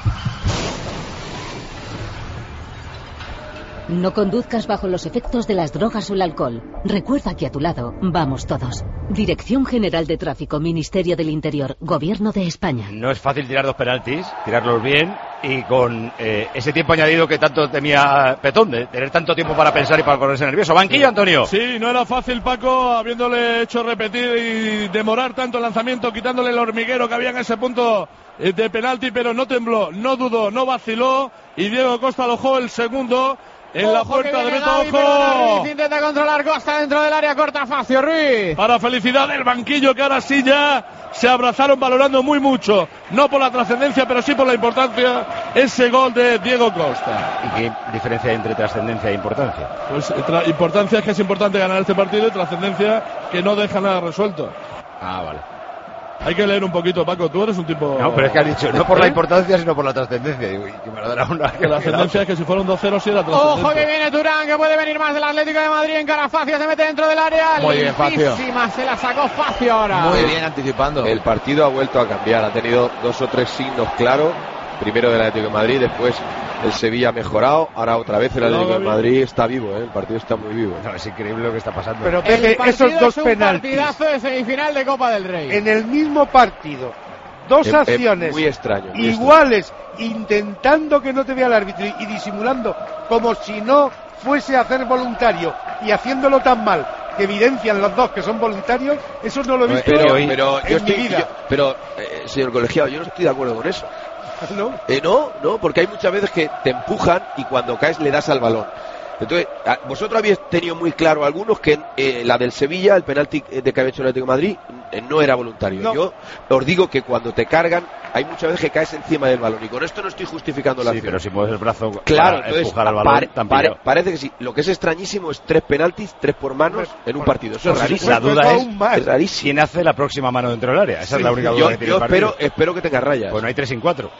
No conduzcas bajo los efectos de las drogas o el alcohol. Recuerda que a tu lado vamos todos. Dirección General de Tráfico, Ministerio del Interior, Gobierno de España. No es fácil tirar dos penaltis, tirarlos bien y con eh, ese tiempo añadido que tanto temía Petón, de tener tanto tiempo para pensar y para ponerse nervioso. Banquillo, Antonio. Sí, no era fácil, Paco, habiéndole hecho repetir y demorar tanto el lanzamiento, quitándole el hormiguero que había en ese punto de penalti, pero no tembló, no dudó, no vaciló y Diego Costa alojó el segundo. En la puerta de Beto, ojo. Intenta controlar Costa dentro del área, corta Facio Ruiz. Para felicidad del banquillo, que ahora sí ya se abrazaron valorando muy mucho. No por la trascendencia, pero sí por la importancia. Ese gol de Diego Costa. ¿Y qué diferencia hay entre trascendencia e importancia? Pues tra- importancia es que es importante ganar este partido y trascendencia que no deja nada resuelto. Ah, vale. Hay que leer un poquito, Paco, tú eres un tipo... No, pero es que has dicho, no por la importancia, sino por la trascendencia. Digo, que me lo dará una... La trascendencia es que si fuera un dos cero sí era trascendente. Ojo que viene Turán, que puede venir más del Atlético de Madrid. En cara Facio, se mete dentro del área. Muy bien, Facio. Limpísima, se la sacó Facio ahora. Muy bien anticipando. El partido ha vuelto a cambiar, ha tenido dos o tres signos claros. Primero del Atlético de Madrid, después el Sevilla ha mejorado, ahora otra vez el Atlético de Madrid está vivo, ¿eh? El partido está muy vivo. No, es increíble lo que está pasando. Pero Pepe, esos dos es un penaltis partidazo de semifinal de Copa del Rey. en el mismo partido, dos Es- es acciones muy extraño, muy iguales, intentando que no te vea el árbitro y disimulando como si no fuese a hacer voluntario y haciéndolo tan mal que evidencian los dos que son voluntarios, eso no lo he visto Pero, en pero, yo mi estoy, vida. yo- pero eh, señor colegiado, yo no estoy de acuerdo con eso. ¿No? Eh, no, no, porque hay muchas veces que te empujan y cuando caes le das al balón. Entonces, a- vosotros habéis tenido muy claro algunos que eh, la del Sevilla, el penalti de que había hecho el Atlético de Madrid, eh, no era voluntario. No. Yo os digo que cuando te cargan, hay muchas veces que caes encima del balón. Y con esto no estoy justificando la Sí, acción. pero si mueves el brazo Claro, para entonces empujar al balón, pare- tan pare- pillado. parece que sí. Lo que es extrañísimo es tres penaltis, tres por manos en un partido. Eso es Pues rarísimo. la duda es, Es rarísimo. ¿quién hace la próxima mano dentro del área? Esa es la única duda Yo, que tiene yo el partido. espero, espero que tenga rayas. Pues no hay tres sin cuatro.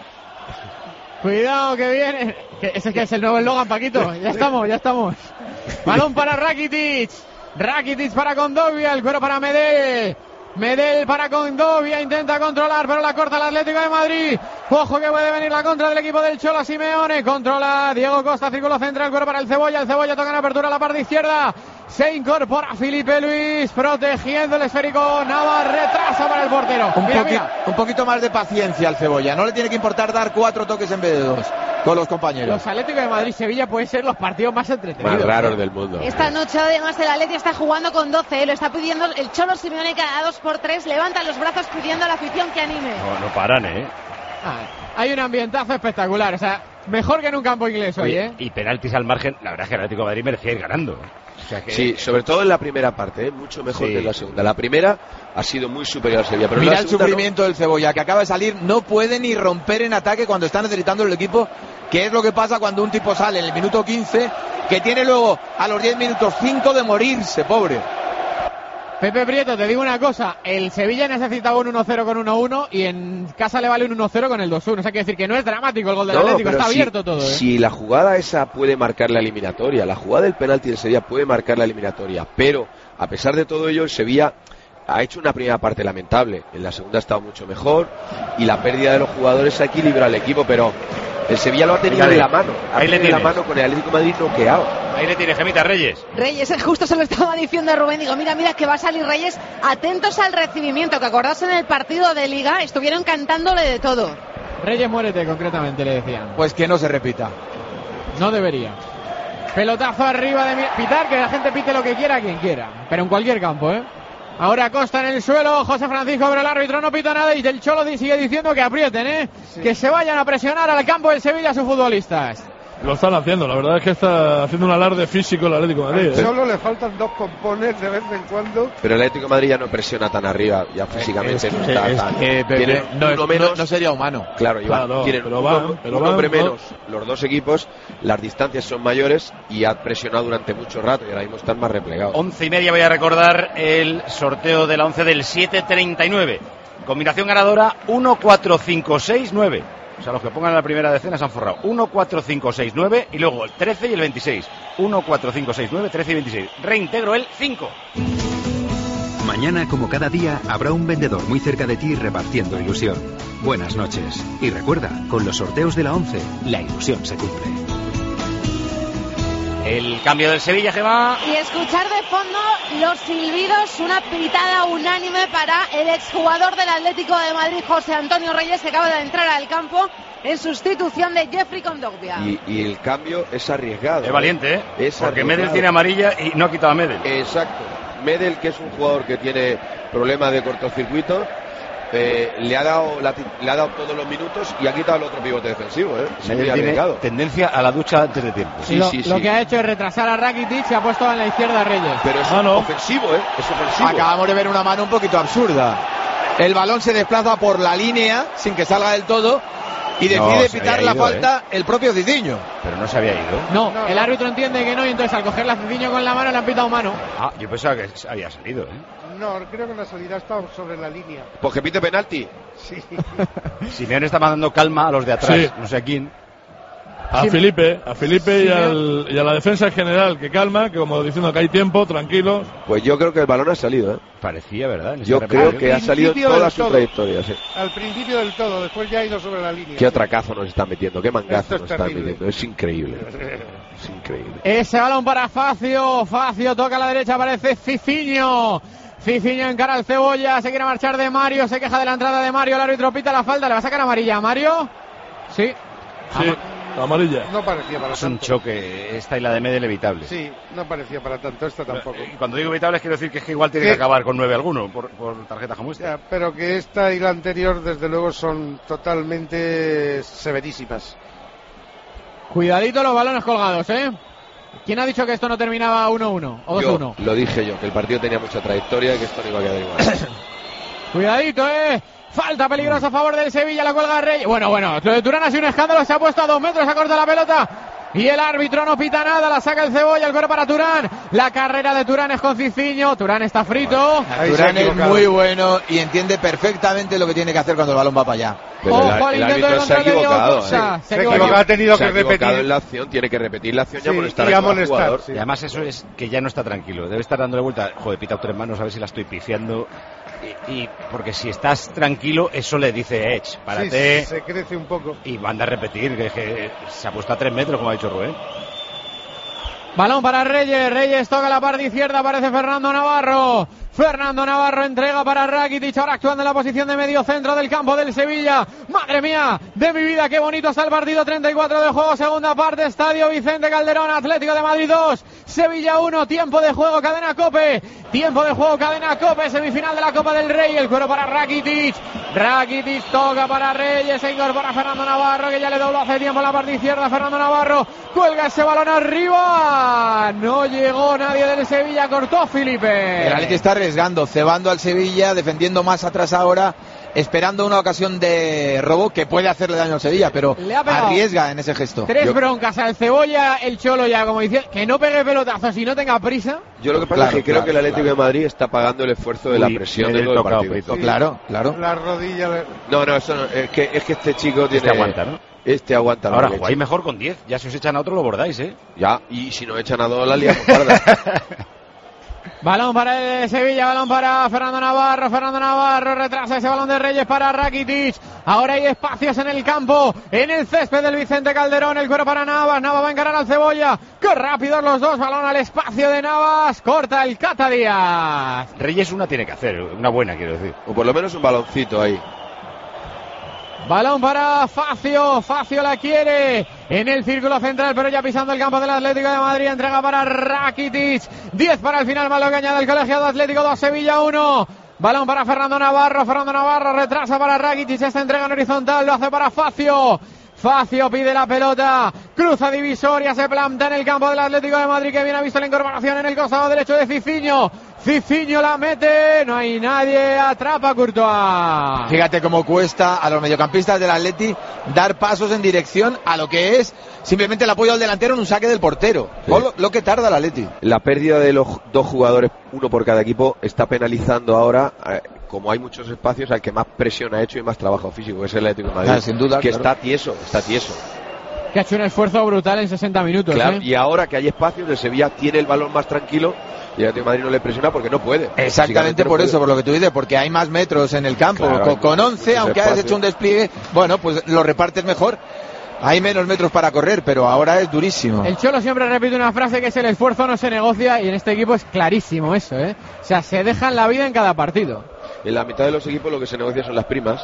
Cuidado que viene. Que ese que es el nuevo eslogan, Paquito. Ya estamos, ya estamos. Balón para Rakitic. Rakitic para Condovia. El cuero para Medel. Medel para Condovia. Intenta controlar, pero la corta el Atlético de Madrid. Ojo que puede venir la contra del equipo del Cholo Simeone. Controla Diego Costa. Círculo central. El cuero para el Cebolla. El Cebolla toca en apertura a la parte izquierda. Se incorpora Felipe Luis. Protegiendo el esférico. Navas retrasa para el portero. Un, Mira, poqui- mira. un poquito más de paciencia al Cebolla. No le tiene que importar dar cuatro toques en vez de dos con los compañeros. Los Atléticos de Madrid-Sevilla pueden ser los partidos más entretenidos. Más raros del mundo. Esta noche además el Atleti está jugando con doce, ¿eh? Lo está pidiendo el Cholo Simeone cada dos por tres, levanta los brazos pidiendo a la afición que anime. No, no paran, ¿eh? Ah, hay un ambientazo espectacular, o sea, mejor que en un campo inglés hoy, Oye, ¿eh? y penaltis al margen, la verdad es que el Atlético de Madrid merecía ir ganando. O sea que... Sí, sobre todo en la primera parte, ¿eh? Mucho mejor Sí. que en la segunda. La primera ha sido muy superior al Sevilla, pero en Mira la el segunda no. sufrimiento del Cebolla, que acaba de salir, no puede ni romper en ataque cuando está necesitando el equipo, que es lo que pasa cuando un tipo sale en el minuto quince, que tiene luego a los diez minutos cinco de morirse, pobre. Pepe Prieto, te digo una cosa, el Sevilla necesitaba un uno cero con uno uno y en casa le vale un uno cero con el dos uno, o sea, quiere decir que no es dramático el gol del No, Atlético, pero está si- abierto todo, ¿eh? Si la jugada esa puede marcar la eliminatoria, la jugada del penalti del Sevilla puede marcar la eliminatoria, pero a pesar de todo ello, el Sevilla ha hecho una primera parte lamentable, en la segunda ha estado mucho mejor y la pérdida de los jugadores ha equilibrado al equipo, pero el Sevilla lo ha tenido Fíjate, en la mano, ha ahí le tenido en la tienes. mano con el Atlético de Madrid noqueado. Ahí le tiene Gemita Reyes. Reyes, eh, justo se lo estaba diciendo a Rubén, digo, mira, mira que va a salir Reyes, atentos al recibimiento, que acordaos en el partido de Liga, estuvieron cantándole de todo. Reyes, muérete, concretamente, le decían. Pues que no se repita. No debería. Pelotazo arriba de mi... Pitar, que la gente pite lo que quiera, quien quiera, pero en cualquier campo, ¿eh? Ahora Costa en el suelo, José Francisco, pero el árbitro no pita nada y el Cholo sigue diciendo que aprieten, ¿eh? Sí. Que se vayan a presionar al campo del Sevilla sus futbolistas. Lo están haciendo, la verdad es que está haciendo un alarde físico el Atlético de Madrid, ¿eh? Solo le faltan dos pompones de vez en cuando. Pero el Atlético de Madrid ya no presiona tan arriba, ya físicamente Es no que- está es tan... que, Pepe, tienen no, uno no- menos, no sería humano. claro, Iván, Claro, tienen pero uno, van, pero un van, hombre ¿no? menos los dos equipos, las distancias son mayores y ha presionado durante mucho rato y ahora mismo están más replegados. Once y media voy a recordar el sorteo de la once del siete treinta y nueve. Combinación ganadora uno cuatro cinco seis nueve. O sea, los que pongan en la primera decena se han forrado. uno cuatro cinco seis nueve y luego el trece y el veintiséis. uno cuatro cinco seis nueve, trece y veintiséis. Reintegro el cinco. Mañana, como cada día, habrá un vendedor muy cerca de ti repartiendo ilusión. Buenas noches. Y recuerda, con los sorteos de la once, la ilusión se cumple. El cambio del Sevilla, Gemma. Y escuchar de fondo los silbidos, una pitada unánime para el exjugador del Atlético de Madrid, José Antonio Reyes, que acaba de entrar al campo en sustitución de Jeffrey Kondogbia. Y, y el cambio es arriesgado. Es valiente, ¿eh? Es Porque arriesgado. Medel tiene amarilla y no ha quitado a Medel. Exacto. Medel, que es un jugador que tiene problemas de cortocircuito, eh, le, ha dado la, le ha dado todos los minutos y ha quitado el otro pivote defensivo. ¿eh? Sí, Medel tiene tendencia a la ducha antes de tiempo. Sí, lo, sí, sí. Lo que ha hecho es retrasar a Rakitic y se ha puesto en la izquierda a Reyes. Pero es ah, no. ofensivo, ¿eh? Es ofensivo. Acabamos de ver una mano un poquito absurda. El balón se desplaza por la línea sin que salga del todo y decide no, pitar la ido, falta ¿eh? el propio Cicinho. Pero no se había ido. No, no, el árbitro entiende que no y entonces al coger la Cicinho con la mano le han pitado mano. Ah, yo pensaba que había salido, ¿eh? No, creo que la salida está sobre la línea. Pues que pite penalti. Sí. Simeone está mandando calma a los de atrás, sí. No sé a quién. A sí. Felipe, a Felipe y, al, y a la defensa en general, que calma, que como diciendo que hay tiempo, tranquilos. Pues yo creo que el balón ha salido, ¿eh? Parecía, ¿verdad? Yo creo que ha salido toda su trayectoria, sí. Al principio del todo, después ya ha ido sobre la línea. Qué atracazo nos está metiendo, qué mangazo nos está metiendo, es increíble. Es increíble. Ese balón para Facio, Facio toca a la derecha, aparece Cicinho. Cicinho encara al Cebolla, se quiere marchar de Mario, se queja de la entrada de Mario, el árbitro pita la falta, ¿le va a sacar amarilla a Mario? Sí. Sí, amarilla. No parecía para es tanto. Un choque, esta y la de Medel evitable. Sí, no parecía para tanto, esta tampoco. Cuando digo evitable quiero decir que, es que igual tiene ¿Qué? que acabar con nueve alguno, por, por tarjeta como esta. Ya, pero que esta y la anterior, desde luego, son totalmente severísimas. Cuidadito los balones colgados, ¿eh? ¿Quién ha dicho que esto no terminaba uno uno o dos uno? Lo dije yo, que el partido tenía mucha trayectoria y que esto no iba a quedar igual. Cuidadito, eh. Falta peligrosa a favor del Sevilla, la cuelga Reyes. Bueno, bueno, lo de Turán ha sido un escándalo, se ha puesto a dos metros, ha cortado la pelota. Y el árbitro no pita nada, la saca el Cebolla, el cuero para Turán. La carrera de Turán es con Cicinho, Turán está frito. Bueno, Turán es muy bueno y entiende perfectamente lo que tiene que hacer cuando el balón va para allá. Pero Ojo, el, el, el árbitro se ha equivocado. Sí. Se ha equivocado, ha tenido se que ha repetir en la acción, tiene que repetir la acción sí, ya por estar y aquí molestar, jugador. Sí. Y además eso es que ya no está tranquilo, debe estar dándole vuelta. Joder, pita tres manos a ver si la estoy pifiando. Y, y porque si estás tranquilo, eso le dice Edge, párate. Sí, se crece un poco. Y manda a repetir, que, que se ha puesto a tres metros, como ha dicho Rubén. Balón para Reyes, Reyes toca la parte izquierda, aparece Fernando Navarro. Fernando Navarro entrega para Rakitic, ahora actuando en la posición de medio centro del campo del Sevilla. Madre mía, de mi vida, qué bonito está el partido. treinta y cuatro de juego, segunda parte, Estadio Vicente Calderón, Atlético de Madrid dos, Sevilla uno, tiempo de juego, cadena COPE. Tiempo de juego, cadena COPE, semifinal de la Copa del Rey, el cuero para Rakitic. Rakitic toca para Reyes, se incorpora Fernando Navarro, que ya le dobló hace tiempo la parte izquierda. Fernando Navarro cuelga ese balón arriba. No llegó nadie del Sevilla, cortó Felipe. El Atlético está arriesgando, cebando al Sevilla, defendiendo más atrás ahora, esperando una ocasión de robo que puede hacerle daño al Sevilla, pero arriesga en ese gesto. Tres Yo... broncas al Cebolla, el Cholo ya, como dice, que no pegue pelotazos y no tenga prisa. Yo lo que pasa claro, es que claro, creo que el Atlético claro. de Madrid está pagando el esfuerzo de Uy, la presión de todo el partido. Sí. Claro, claro. La rodilla. Le... No, no, eso no, es que, es que este chico tiene... Este aguanta, ¿no? Este aguanta. Ahora jugáis mejor con diez, ya si os echan a otro lo bordáis, ¿eh? Ya, y si nos echan a dos la liamos parda. Balón para el Sevilla, balón para Fernando Navarro, Fernando Navarro retrasa ese balón de Reyes para Rakitic. Ahora hay espacios en el campo, en el césped del Vicente Calderón, el cuero para Navas, Navas va a encarar al Cebolla. ¡Qué rápidos los dos! Balón al espacio de Navas, corta el Cata Díaz. Reyes una tiene que hacer, una buena quiero decir. O por lo menos un baloncito ahí. Balón para Facio, Facio la quiere en el círculo central, pero ya pisando el campo del Atlético de Madrid, entrega para Rakitic, diez para el final, más lo que añade el colegiado Atlético, dos Sevilla uno. Balón para Fernando Navarro, Fernando Navarro retrasa para Rakitic, esta entrega en horizontal, lo hace para Facio. Facio pide la pelota, cruza divisoria, se planta en el campo del Atlético de Madrid, que bien ha visto la incorporación en el costado derecho de Cicinho. Cicinho la mete, no hay nadie, atrapa Courtois. Fíjate cómo cuesta a los mediocampistas del Atleti dar pasos en dirección a lo que es simplemente el apoyo al delantero en un saque del portero. Sí. Lo, lo que tarda el Atleti. La pérdida de los dos jugadores, uno por cada equipo, está penalizando ahora como hay muchos espacios, al que más presión ha hecho y más trabajo físico, que es el Atlético de Madrid. Ah, sin duda, que claro. está tieso, está tieso. Que ha hecho un esfuerzo brutal en sesenta minutos. Claro, ¿eh? y ahora que hay espacios, el Sevilla tiene el balón más tranquilo y el Atlético de Madrid no le presiona porque no puede. Exactamente no por puede. eso, por lo que tú dices, porque hay más metros en el campo. Claro, con, hay con once, muchos aunque hayas espacios. hecho un despliegue, bueno, pues lo repartes mejor. Hay menos metros para correr, pero ahora es durísimo. El Cholo siempre repite una frase que es: el esfuerzo no se negocia, y en este equipo es clarísimo eso, ¿eh? O sea, se dejan la vida en cada partido. En la mitad de los equipos lo que se negocia son las primas.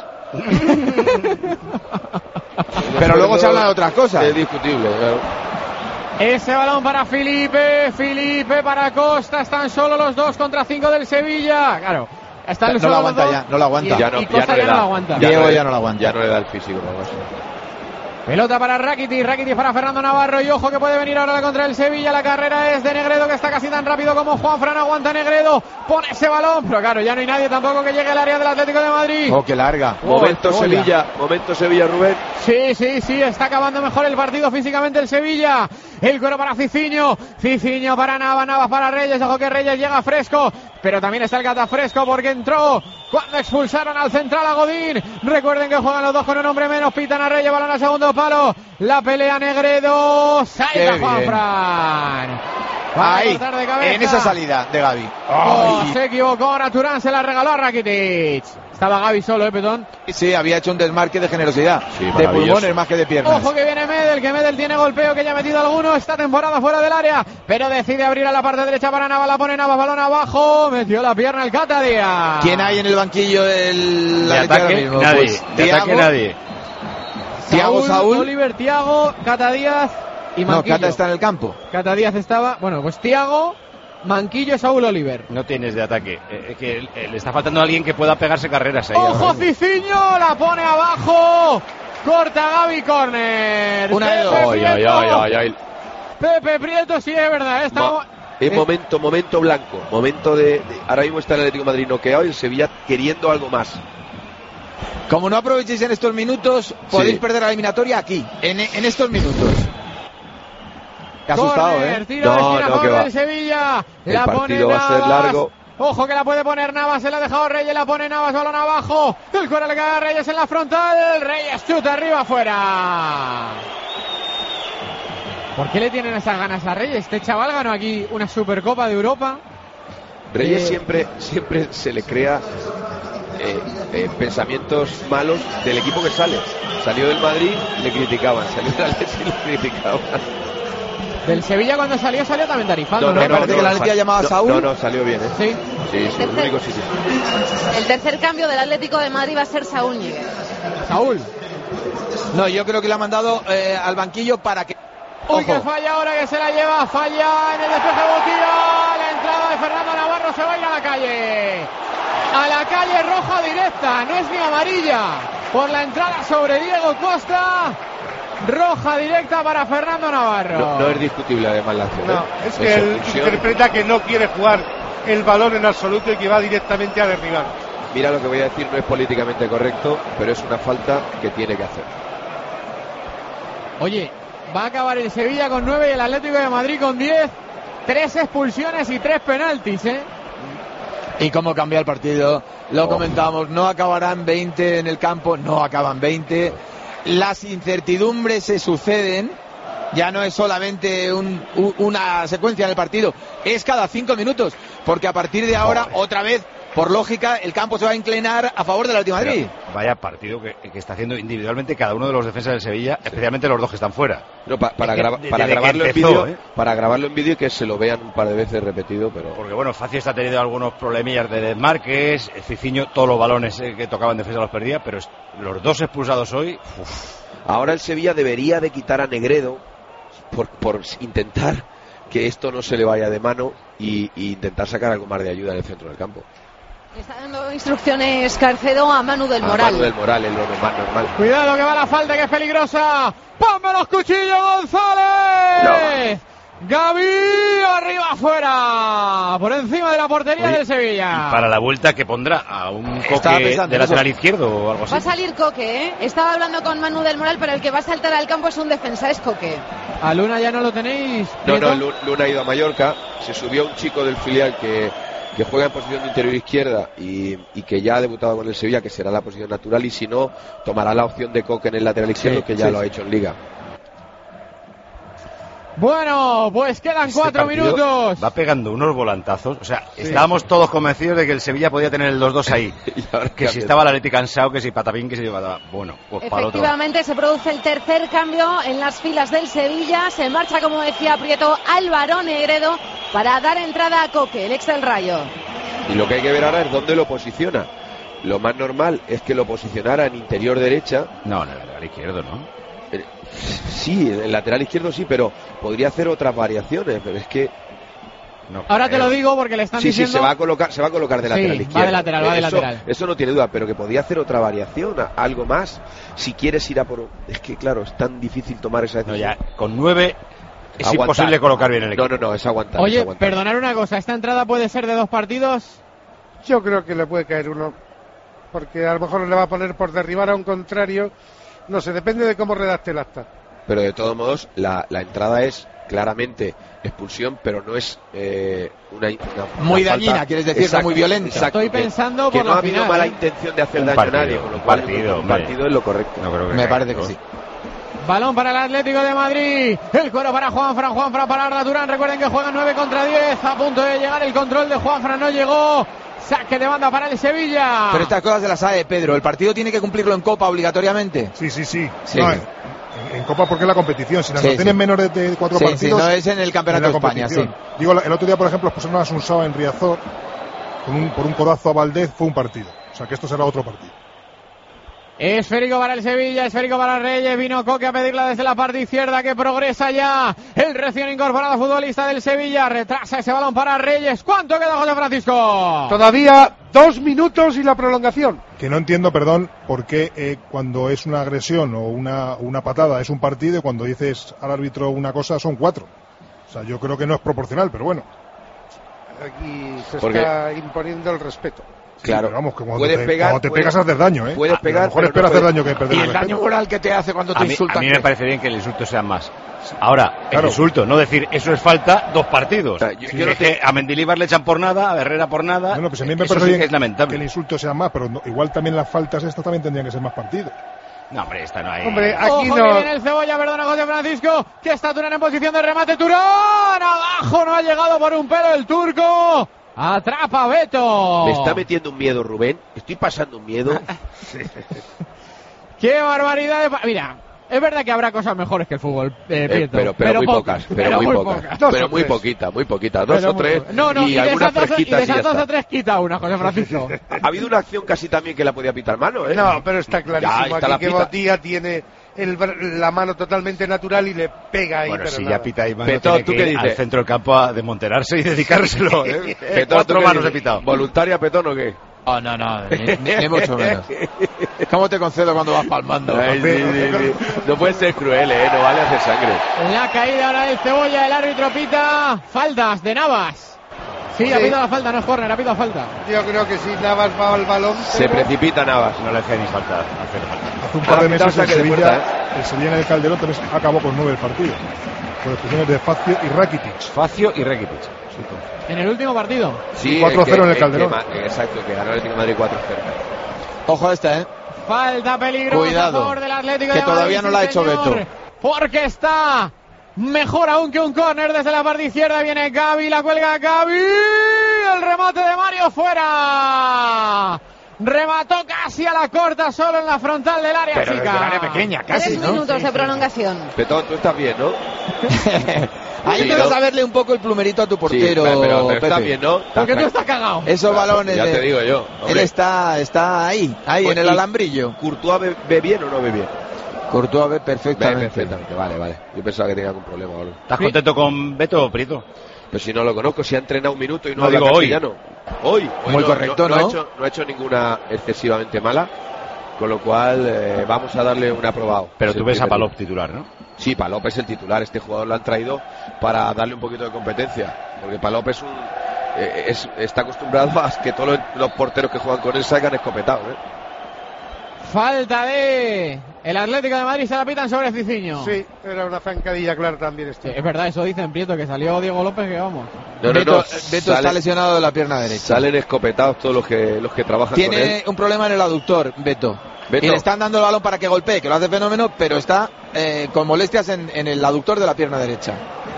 Pero luego se habla de otras cosas. Es discutible, claro. Ese balón para Felipe, Felipe para Costa, están solo los dos contra cinco del Sevilla. Claro, están No solo lo los aguanta dos, ya, no lo aguanta. Y, Ya no, y Costa ya no le ya da. no lo aguanta. Diego no le- ya no lo aguanta. Ya no le da el físico, vamos. Pelota para Rakitic, Rakitic para Fernando Navarro, y ojo que puede venir ahora contra el Sevilla. La carrera es de Negredo, que está casi tan rápido como Juanfran. Aguanta Negredo, pone ese balón, pero claro, ya no hay nadie tampoco que llegue al área del Atlético de Madrid. Oh, qué larga. Oh, Momento Goya. Sevilla, momento Sevilla, Rubén. Sí, sí, sí, está acabando mejor el partido físicamente el Sevilla. El cuero para Cicinho, Cicinho para Navas, Navas para Reyes. Ojo que Reyes llega fresco, pero también está el Gata fresco porque entró cuando expulsaron al central a Godín. Recuerden que juegan los dos con un hombre menos. Pitan a Reyes, balón al segundo palo. La pelea Negredo, salta Juanfran. Va a Ahí, cortar de cabeza. en esa salida de Gavi. Oh, Ay. se equivocó ahora Turán, se la regaló a Rakitic. Estaba Gavi solo, ¿eh, Petón? Sí, había hecho un desmarque de generosidad. Sí, de maravilloso. pulmones más que de piernas. Ojo que viene Medel, que Medel tiene golpeo, que ya ha metido alguno esta temporada fuera del área, pero decide abrir a la parte derecha para Navas, la pone Navas, balón abajo, metió la pierna el Cata Díaz. ¿Quién hay en el banquillo del De Atleti ahora ataque, mismo? nadie. Pues, de ataque, Thiago, nadie. Thiago, Saúl. Oliver, Thiago, Cata Díaz y No, Manquillo. Cata está en el campo. Cata Díaz estaba, bueno, pues Thiago, Manquillo, Saúl, Oliver. No tienes de ataque. Eh, eh, que eh, le está faltando alguien que pueda pegarse carreras ahí. ¡Ojo, Cicinho! La pone abajo. Corta Gavi, córner. Una de dos. Pepe Ay, ay, Prieto. ay, ay, ay. Pepe Prieto, sí, es verdad. ¿eh? Estamos... Ma- Es eh, momento, momento blanco. Momento de, de- Ahora mismo está el Atlético de Madrid noqueado y el Sevilla queriendo algo más. Como no aprovechéis en estos minutos, podéis Sí. perder la eliminatoria aquí, en, en estos minutos. Qué asustado, Córner, ¿eh? tiro de No, esquina a no, que favor va. del Sevilla. El La pone partido va a ser Navas. largo. Ojo que la puede poner Navas, se la ha dejado Reyes, la pone Navas, balón abajo. El cuero le cae a Reyes en la frontal. Reyes chuta arriba, afuera. ¿Por qué le tienen esas ganas a Reyes? Este chaval ganó aquí una Supercopa de Europa. Reyes Eh, siempre, siempre se le crea eh, eh, pensamientos malos del equipo que sale. Salió del Madrid, le criticaban. Salió del Atleti, le criticaban. Del Sevilla cuando salió, salió también tarifando. Me parece que la Atleti ha llamado a no, Saúl. No, no, salió bien, ¿eh? Sí. Sí, sí, el único sitio. El tercer cambio del Atlético de Madrid va a ser Saúl Ñíguez. Saúl. No, yo creo que le ha mandado eh, al banquillo para que... Uy, Ojo. que falla ahora, que se la lleva, falla en el despeje Botía. La entrada de Fernando Navarro se va a ir a la calle. A la calle, roja directa, no es ni amarilla. Por la entrada sobre Diego Costa. Roja directa para Fernando Navarro. No, no es discutible además la acción. No, ¿eh? es que él expulsión. interpreta que no quiere jugar el balón en absoluto y que va directamente a derribar. Mira, lo que voy a decir no es políticamente correcto, pero es una falta que tiene que hacer. Oye, va a acabar el Sevilla con nueve y el Atlético de Madrid con diez. Tres expulsiones y tres penaltis, ¿eh? ¿Y cómo cambia el partido? Lo Oh. comentamos, no acabarán veinte en el campo, no acaban veinte. Las incertidumbres se suceden, ya no es solamente un- u- una secuencia en el partido, es cada cinco minutos, porque a partir de ahora, otra vez, por lógica, el campo se va a inclinar a favor del Atlético de Madrid. Pero vaya partido que, que está haciendo individualmente cada uno de los defensas del Sevilla, especialmente los dos que están fuera. No, pa- para Es que graba- de- para desde que grabarlo en empezó, vídeo, ¿eh? para grabarlo en vídeo y que se lo vean un par de veces repetido, pero Porque bueno, Facies ha tenido algunos problemillas de desmarques, Cicinho todos los balones eh, que tocaba en defensa los perdía, pero es- los dos expulsados hoy, uf, ahora el Sevilla debería de quitar a Negredo por, por intentar que esto no se le vaya de mano y, y intentar sacar algo más de ayuda en el centro del campo. Le está dando instrucciones Carcedo a Manu del A Moral. Manu del Moral es lo más normal. Cuidado que va la falta, que es peligrosa. ¡Ponme los cuchillos, González! Gavi arriba afuera, por encima de la portería Oye, del Sevilla. y para la vuelta que pondrá a un Estaba Coque pensando de en eso. lateral izquierdo o algo Va a así. salir Coque, ¿eh? Estaba hablando con Manu del Moral, pero el que va a saltar al campo es un defensa, es Coque. A Luna ya no lo tenéis. No, Prieto. no, Lu- Luna ha ido a Mallorca, se subió un chico del filial que, que juega en posición de interior izquierda y, y que ya ha debutado con el Sevilla, que será la posición natural, y si no, tomará la opción de Coque en el lateral izquierdo, sí, que ya sí, lo sí. ha hecho en Liga. Bueno, pues quedan este cuatro minutos. Va pegando unos volantazos. O sea, sí. estábamos todos convencidos de que el Sevilla podía tener el dos dos ahí. Que si estaba el Atleti cansado, que si Patapín, que si llevaba. Bueno, pues para el otro. Efectivamente, se produce el tercer cambio en las filas del Sevilla. Se marcha, como decía Prieto, Álvaro Negredo para dar entrada a Coque, el ex del Rayo. Y lo que hay que ver ahora es dónde lo posiciona. Lo más normal es que lo posicionara en interior derecha. No, en el lateral izquierdo, ¿no? Sí, el lateral izquierdo sí, pero podría hacer otras variaciones, pero es que no, ahora te lo digo porque le están sí, diciendo... Sí, se va a colocar, se va a colocar de lateral sí, izquierdo. Va de lateral, va de eso, lateral. Eso no tiene duda, pero que podría hacer otra variación, algo más. Si quieres ir a por... Es que claro, es tan difícil tomar esa decisión. No, ya, con nueve es aguantar. Imposible colocar bien el equipo. No, no, no, es aguantar. Oye, es aguantar. perdonar una cosa, ¿esta entrada puede ser de dos partidos? Yo creo que le puede caer uno, porque a lo mejor le va a poner por derribar a un contrario. No sé, depende de cómo redacte el acta. Pero de todos modos, la, la entrada es claramente expulsión, pero no es eh, una, una, muy una dañina, falta. quieres decir, Exacto, no muy violenta. Exacto, Estoy pensando que, por que no la ha habido final, mala ¿eh? intención de hacer un daño partido, a nadie, con lo cual partido, un partido es lo correcto. No creo que me parece que sí. Balón para el Atlético de Madrid, el cuero para Juanfran, Juanfran para Arda Turán. Recuerden que juegan nueve contra diez, a punto de llegar el control de Juanfran, no llegó. Saque de banda para el Sevilla. Pero estas cosas se las sabe Pedro. ¿El partido tiene que cumplirlo en Copa obligatoriamente? Sí, sí, sí. sí. No, en, en Copa porque es la competición. Si las sí, no tienen sí. menores de cuatro sí, partidos... Sí, no es en el Campeonato de España, sí. Digo, el otro día, por ejemplo, pusieron a Asunsao en Riazor con un, por un codazo a Valdez, fue un partido. O sea, que esto será otro partido. Esférico para el Sevilla, esférico para Reyes, vino Coque a pedirla desde la parte izquierda, que progresa ya el recién incorporado futbolista del Sevilla, retrasa ese balón para Reyes. ¿Cuánto queda, José Francisco? Todavía dos minutos y la prolongación. Que no entiendo, perdón, por qué eh, cuando es una agresión o una, una patada es un partido y cuando dices al árbitro una cosa son cuatro. O sea, yo creo que no es proporcional, pero bueno. Aquí se Porque... está imponiendo el respeto. Claro, sí, vamos, que cuando puedes te, pegar, cuando te puedes, pegas haces daño, ¿eh? Puedes pegar, a lo mejor pero espera no hacer puedes... daño que perder y el el daño moral que te hace cuando te a mí, insultan. A mí me parece bien que el insulto sea más. Ahora, claro. El insulto, no decir eso es falta, dos partidos. O sea, yo, sí, yo no te... A Mendilibar le echan por nada, a Herrera por nada. Bueno, pues a mí me eso parece sí bien que es lamentable. Que el insulto sea más, pero no, igual también las faltas estas también tendrían que ser más partidos. No, hombre, esta no hay. Hombre, aquí Ojo, no. que viene el Cebolla, perdona, José Francisco, que está Turán en posición de remate. Turán, abajo, no ha llegado por un pelo el turco. Atrapa Beto. Me está metiendo un miedo, Rubén. Estoy pasando un miedo. Qué barbaridad de... Mira, es verdad que habrá cosas mejores que el fútbol, eh, eh, pero, pero, pero muy pocas, pocas, pero, pero muy pocas, pocas. Dos pero muy poquitas, muy poquitas, dos pero o tres, no, no, y, y algunas de fresquitas y de esas y ya dos está. o tres quita una, José Francisco. Ha habido una acción casi también que la podía pitar mano, ¿eh? No, pero está clarísimo, ya, está aquí que Botía tiene el, la mano totalmente natural y le pega ahí. Bueno, pero si nada. ya pita ahí mano, Petón, tiene ¿tú que qué ir dices? al centro del campo a desmonterarse y dedicárselo, ¿eh? Petón, Cuatro manos he pitado. ¿Voluntaria Petón o qué? Oh, no, no, ni, ni, ni mucho menos. ¿Cómo te concedo cuando vas palmando? Ay, sí, sí, sí. No puede ser cruel, ¿eh? No vale hacer sangre. La caída ahora del Cebolla, el árbitro pita faltas de Navas. Sí, sí, ha pitado la falta, no es córner, ha pitado falta. Yo creo que si Navas va al balón... Se pero... precipita Navas. No le hace ni falta hacer falta. Hace un par de meses el Sevilla, puerta, ¿eh? el Sevilla en el Calderón también acabó con nueve el partido. Con expulsiones de Facio y Rakitic. Facio y Rakitic. Sí, en el último partido. Sí, cuatro cero en el Calderón. Que, que, exacto, que ganó el Atlético de Madrid cuatro cero. Ojo a esta, ¿eh? Falta peligrosa. Cuidado, a favor del Atlético que de todavía Madrid, no la ha sí, hecho señor, Beto. Porque está mejor aún que un córner desde la parte izquierda. Viene Gavi, la cuelga Gavi. El remate de Mario fuera. Remató casi a la corta, solo en la frontal del área Pero chica. desde el área pequeña, casi, Tres ¿no? minutos Sí, de sí. prolongación. Petón, tú estás bien, ¿no? Ahí Sí, debes ¿no? saberle un poco el plumerito a tu portero, sí, pero, pero Pepe. está bien, ¿no? Porque tú estás cagado. Esos balones, Ya de- te digo yo. él Hombre. está, está ahí, ahí Pues, en el ¿y alambrillo. ¿Courtois ve, ve bien o no ve bien? Courtois ve Ve perfectamente. perfectamente, vale, vale. Yo pensaba que tenía algún problema o algo. ¿Estás contento con Beto, Prieto? Pero si no lo conozco, si ha entrenado un minuto y no, No, habla digo hoy. castellano. Hoy. hoy Muy no, correcto, no, ¿no? ha hecho, no ha hecho ninguna excesivamente mala, con lo cual eh, vamos a darle un aprobado. Pero Es tú el ves a primer Palop día. titular, ¿no? Sí, Palop es el titular. Este jugador lo han traído para darle un poquito de competencia, porque Palop es un eh, es, está acostumbrado a que todos los, los porteros que juegan con él salgan escopetados, ¿eh? Falta de el Atlético de Madrid, se la pitan sobre Ciciño. Sí, era una zancadilla clara también este. Sí, es verdad, eso dicen, Prieto, que salió Diego López, que vamos. No, no, Beto, no, Beto sale, está lesionado de la pierna derecha. Salen escopetados todos los que los que trabajan Tiene con él. un problema en el aductor, Beto. Beto. Y le están dando el balón para que golpee, que lo hace fenómeno, pero está eh, con molestias en, en el aductor de la pierna derecha.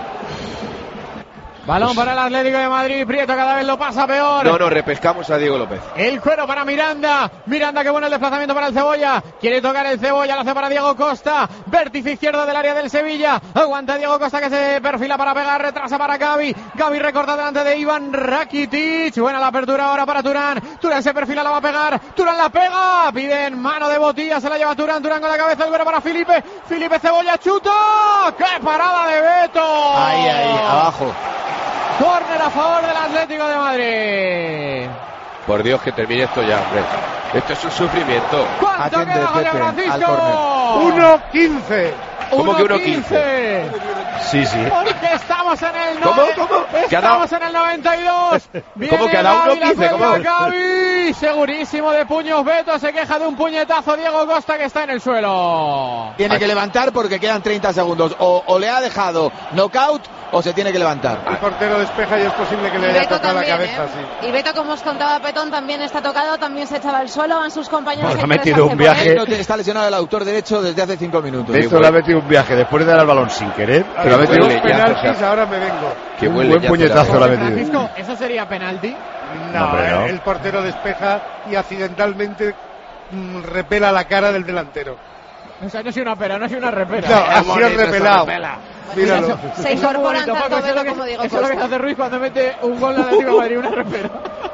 Balón para el Atlético de Madrid, Prieto cada vez lo pasa peor. No, no, repescamos a Diego López. El cuero para Miranda, Miranda que bueno el desplazamiento para el Cebolla, quiere tocar el Cebolla, lo hace para Diego Costa, vértice izquierdo del área del Sevilla, aguanta Diego Costa que se perfila para pegar, retrasa para Gavi, Gavi recorta delante de Iván Rakitic, buena la apertura ahora para Turán, Turán se perfila, la va a pegar, Turán la pega, piden mano de Botilla, se la lleva Turán, Turán con la cabeza, el cuero para Felipe, Felipe Cebolla chuta, ¡qué parada de Beto! Ahí, ahí, abajo. Córner a favor del Atlético de Madrid. Por Dios, que termine esto ya, hombre. Esto es un sufrimiento. ¿Cuánto Atiende, queda, José Pepe, Francisco? uno quince. ¿Cómo que uno quince? Sí, sí. Porque estamos en el ¿Cómo, cómo? Estamos en el noventa y dos. ¿Cómo que ha dado uno quince? ¿Cómo? Gavi, segurísimo de puños Beto, se queja de un puñetazo Diego Costa que está en el suelo. Tiene que levantar porque quedan treinta segundos. O, o le ha dejado knockout o se tiene que levantar. El portero despeja y es posible que le haya Beto tocado la también, cabeza, ¿eh? sí. Y Beto, como os contaba Petón, también está tocado, también se echaba al suelo, van sus compañeros. Bueno, a ha metido un interesarse por viaje. él. Está lesionado el autor derecho desde hace cinco minutos. Beto le ha metido un viaje después de dar el balón sin querer, pero ha Los metido leñazo, penaltis, o sea, ahora me vengo. Qué un buen buen leñazo puñetazo era. le ha metido. Francisco, ¿eso sería penalti? No, No, hombre, no. el portero despeja y accidentalmente mm, repela la cara del delantero. O sea, no es una pera, no es una repera. No, ha sido repelado. Míralo. Se incorporan Eso, tanto Paco, eso es Beto lo que- como Diego eso es lo que Costa. hace Ruiz cuando mete un gol al Atlético de Madrid, una repera.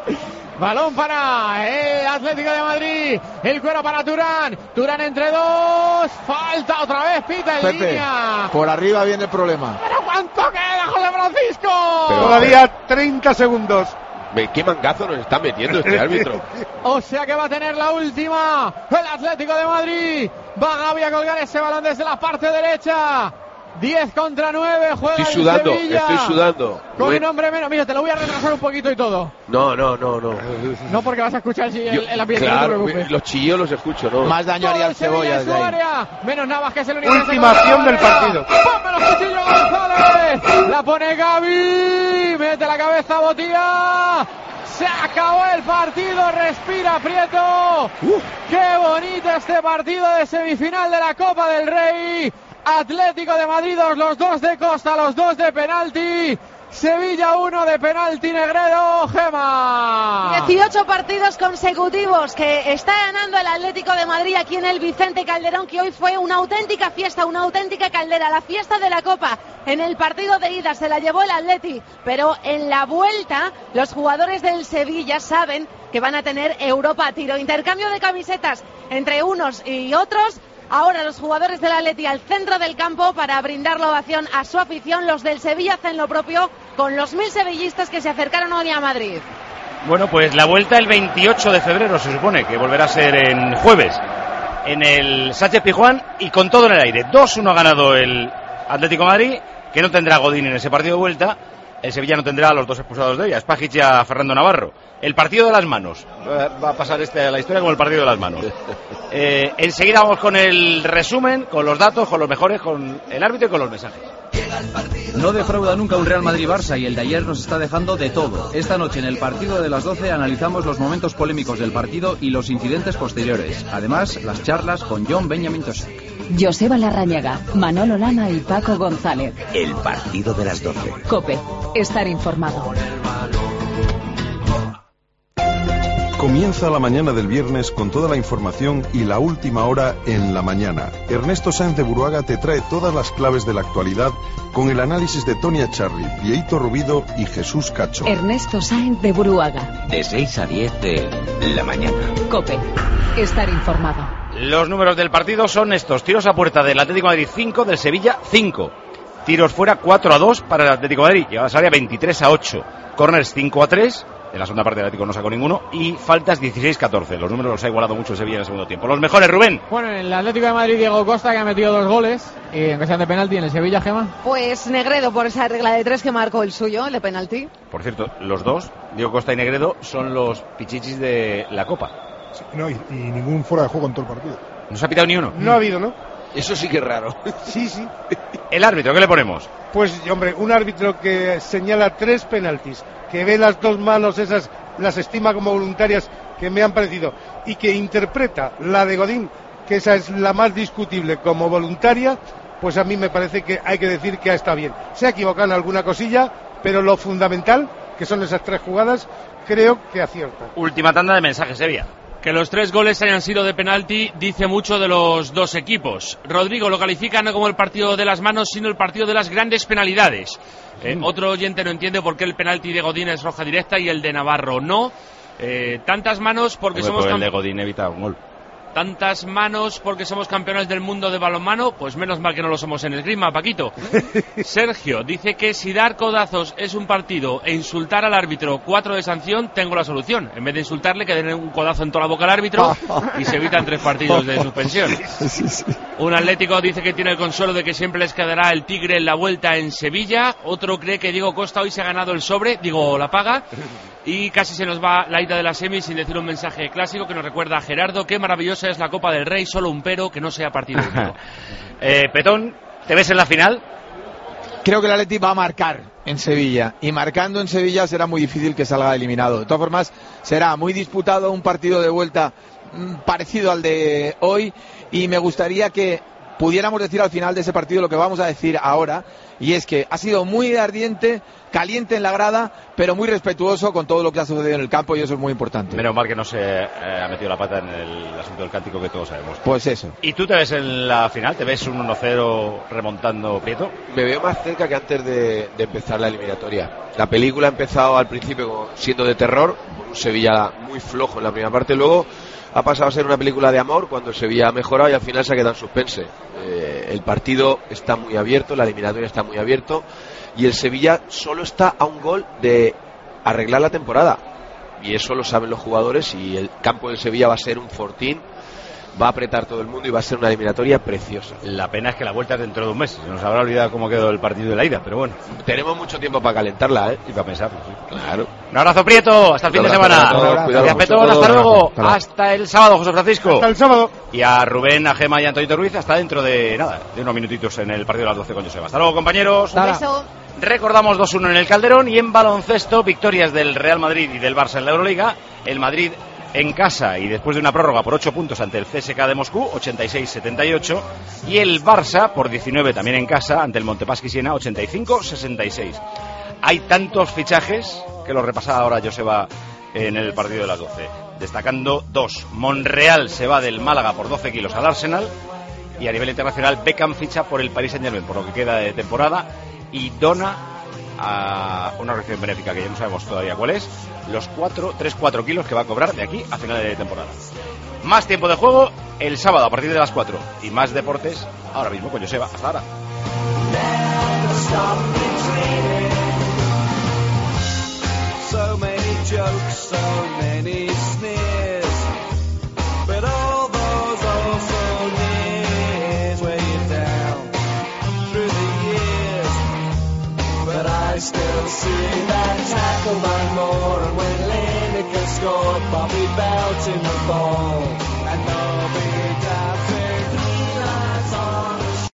Balón para el Atlético de Madrid. El cuero para Turán. Turán entre dos. Falta otra vez, pita en Pepe, línea. por arriba viene el problema. ¿Pero cuánto queda, José Francisco? Pero- Todavía treinta segundos. Ve, ¿Qué mangazo nos está metiendo este árbitro? O sea que va a tener la última el Atlético de Madrid. Va Gavi a colgar ese balón desde la parte derecha. diez contra nueve, juega Estoy el sudando, Sevilla. estoy sudando. Con Buen- un hombre menos. Mira, te lo voy a retrasar un poquito y todo. No, no, no, no. No porque vas a escuchar el, el, Yo- el ambiente, no te claro, preocupes. los chillos los escucho, ¿no? Más daño Todo haría el el Cebolla Sevilla en desde su ahí. área. Menos Navas, que es el único que se Última come acción la del área. partido. ¡Pónmelo, Cuchillo González! La pone Gavi. Mete la cabeza a Botía. Se acabó el partido. Respira Prieto. ¡Qué bonito este partido de semifinal de la Copa del Rey! Atlético de Madrid, los dos de Costa, los dos de penalti. Sevilla uno de penalti, Negredo, Gema. dieciocho partidos consecutivos que está ganando el Atlético de Madrid aquí en el Vicente Calderón, que hoy fue una auténtica fiesta, una auténtica caldera, la fiesta de la Copa. En el partido de ida se la llevó el Atleti, pero en la vuelta los jugadores del Sevilla saben que van a tener Europa a tiro. Intercambio de camisetas entre unos y otros. Ahora los jugadores del Atleti al centro del campo para brindar la ovación a su afición. Los del Sevilla hacen lo propio con los mil sevillistas que se acercaron hoy a Madrid. Bueno, pues la vuelta el veintiocho de febrero se supone que volverá a ser en jueves en el Sánchez Pizjuán y con todo en el aire. dos uno ha ganado el Atlético de Madrid, que no tendrá a Godín en ese partido de vuelta. El Sevilla no tendrá a los dos expulsados de ella, Spajic y a Fernando Navarro. El partido de las manos. Va a pasar este a la historia como el partido de las manos. Eh, enseguida vamos con el resumen, con los datos, con los mejores, con el árbitro y con los mensajes. No defrauda nunca un Real Madrid-Barça y el de ayer nos está dejando de todo. Esta noche en el partido de las doce analizamos los momentos polémicos del partido y los incidentes posteriores. Además, las charlas con John Benjamin Toshak. Joseba Larrañaga, Manolo Lama y Paco González. El partido de las doce. COPE. Estar informado. Comienza la mañana del viernes con toda la información y la última hora en la mañana. Ernesto Sáenz de Buruaga te trae todas las claves de la actualidad con el análisis de Tony Acharri, Pieito Rubido y Jesús Cacho. Ernesto Sáenz de Buruaga. De seis a diez de la mañana. COPE. Estar informado. Los números del partido son estos: tiros a puerta del Atlético de Madrid cinco, del Sevilla cinco. Tiros fuera cuatro a dos para el Atlético de Madrid, llegadas a área veintitrés a ocho. Corners cinco a tres. En la segunda parte del Atlético no sacó ninguno. Y faltas dieciséis a catorce. Los números los ha igualado mucho el Sevilla en el segundo tiempo. Los mejores, Rubén. Bueno, en el Atlético de Madrid, Diego Costa, que ha metido dos goles. Y en que sean de penalti en el Sevilla, Gema. Pues Negredo, por esa regla de tres que marcó el suyo, el de penalti. Por cierto, los dos, Diego Costa y Negredo, son los pichichis de la Copa. Sí, no, y, y ningún fuera de juego en todo el partido. ¿No se ha pitado ni uno? No ha habido, ¿no? Eso sí que es raro. Sí, sí. ¿El árbitro qué le ponemos? Pues, hombre, un árbitro que señala tres penaltis, que ve las dos manos esas, las estima como voluntarias, que me han parecido, y que interpreta la de Godín, que esa es la más discutible, como voluntaria, pues a mí me parece que hay que decir que ha estado bien. Se ha equivocado en alguna cosilla, pero lo fundamental, que son esas tres jugadas, creo que acierta. Última tanda de mensajes, Sevilla. Que los tres goles hayan sido de penalti dice mucho de los dos equipos. Rodrigo lo califica no como el partido de las manos, sino el partido de las grandes penalidades. Eh, mm. Otro oyente no entiende por qué el penalti de Godín es roja directa y el de Navarro no. Eh, tantas manos porque Hombre, somos... Pues el de Godín evita un gol. Tantas manos porque somos campeones del mundo de balonmano, pues menos mal que no lo somos en esgrima, Paquito. Sergio dice que si dar codazos es un partido e insultar al árbitro cuatro de sanción, tengo la solución. En vez de insultarle, que den un codazo en toda la boca al árbitro y se evitan tres partidos de suspensión. Un Atlético dice que tiene el consuelo de que siempre les quedará el Tigre en la vuelta en Sevilla. Otro cree que Diego Costa hoy se ha ganado el sobre, digo, la paga. Y casi se nos va la ida de la semi sin decir un mensaje clásico que nos recuerda a Gerardo: qué maravillosa es la Copa del Rey, solo un pero, que no sea partido único. eh, Petón, ¿te ves en la final? Creo que el Atleti va a marcar en Sevilla, y marcando en Sevilla será muy difícil que salga eliminado. De todas formas, será muy disputado, un partido de vuelta mmm, parecido al de hoy, y me gustaría que pudiéramos decir al final de ese partido lo que vamos a decir ahora, y es que ha sido muy ardiente, caliente en la grada, pero muy respetuoso con todo lo que ha sucedido en el campo, y eso es muy importante. Menos mal que no se eh, ha metido la pata en el asunto del cántico, que todos sabemos. Pues eso. ¿Y tú te ves en la final? ¿Te ves un uno cero remontando, Prieto? Me veo más cerca que antes de, de empezar la eliminatoria. La película ha empezado al principio siendo de terror, con un Sevilla muy flojo en la primera parte, luego ha pasado a ser una película de amor cuando el Sevilla ha mejorado y al final se ha quedado en suspense. Eh, el partido está muy abierto, la eliminatoria está muy abierto, y el Sevilla solo está a un gol de arreglar la temporada, y eso lo saben los jugadores, y el campo del Sevilla va a ser un fortín, va a apretar todo el mundo y va a ser una eliminatoria preciosa. La pena es que la vuelta es dentro de un mes, se nos habrá olvidado cómo quedó el partido de la ida, pero bueno, tenemos mucho tiempo para calentarla, ¿eh? Y para pensarlo, sí. Claro. Un abrazo, Prieto, hasta el fin de semana. Gracias, Petón, hasta luego, hasta el sábado, José Francisco. Hasta el sábado. Y a Rubén, a Gema y a Antonito Ruiz hasta dentro de nada, de unos minutitos en el partido de las doce con Joseba. Hasta luego, compañeros. Un beso. Recordamos dos uno en el Calderón, y en baloncesto, victorias del Real Madrid y del Barça en la Euroliga. El Madrid en casa y después de una prórroga por ocho puntos ante el C S K de Moscú, ochenta y seis setenta y ocho, y el Barça por diecinueve también en casa ante el Montepaschi Siena, ochenta y cinco sesenta y seis. Hay tantos fichajes que los repasaba ahora Joseba en el partido de las doce, destacando dos. Monreal se va del Málaga por doce kilos al Arsenal, y a nivel internacional Beckham ficha por el Paris Saint-Germain por lo que queda de temporada, y dona a una organización benéfica que ya no sabemos todavía cuál es, los cuatro, tres cuatro kilos que va a cobrar de aquí a final de temporada. Más tiempo de juego el sábado a partir de las cuatro, y más deportes ahora mismo con Joseba. Hasta ahora. So many jokes, so many sneers, but all those also nears weigh you down through the years. But I still see that tackle by Moore, and when Lineker scored, Bobby Belt in the ball.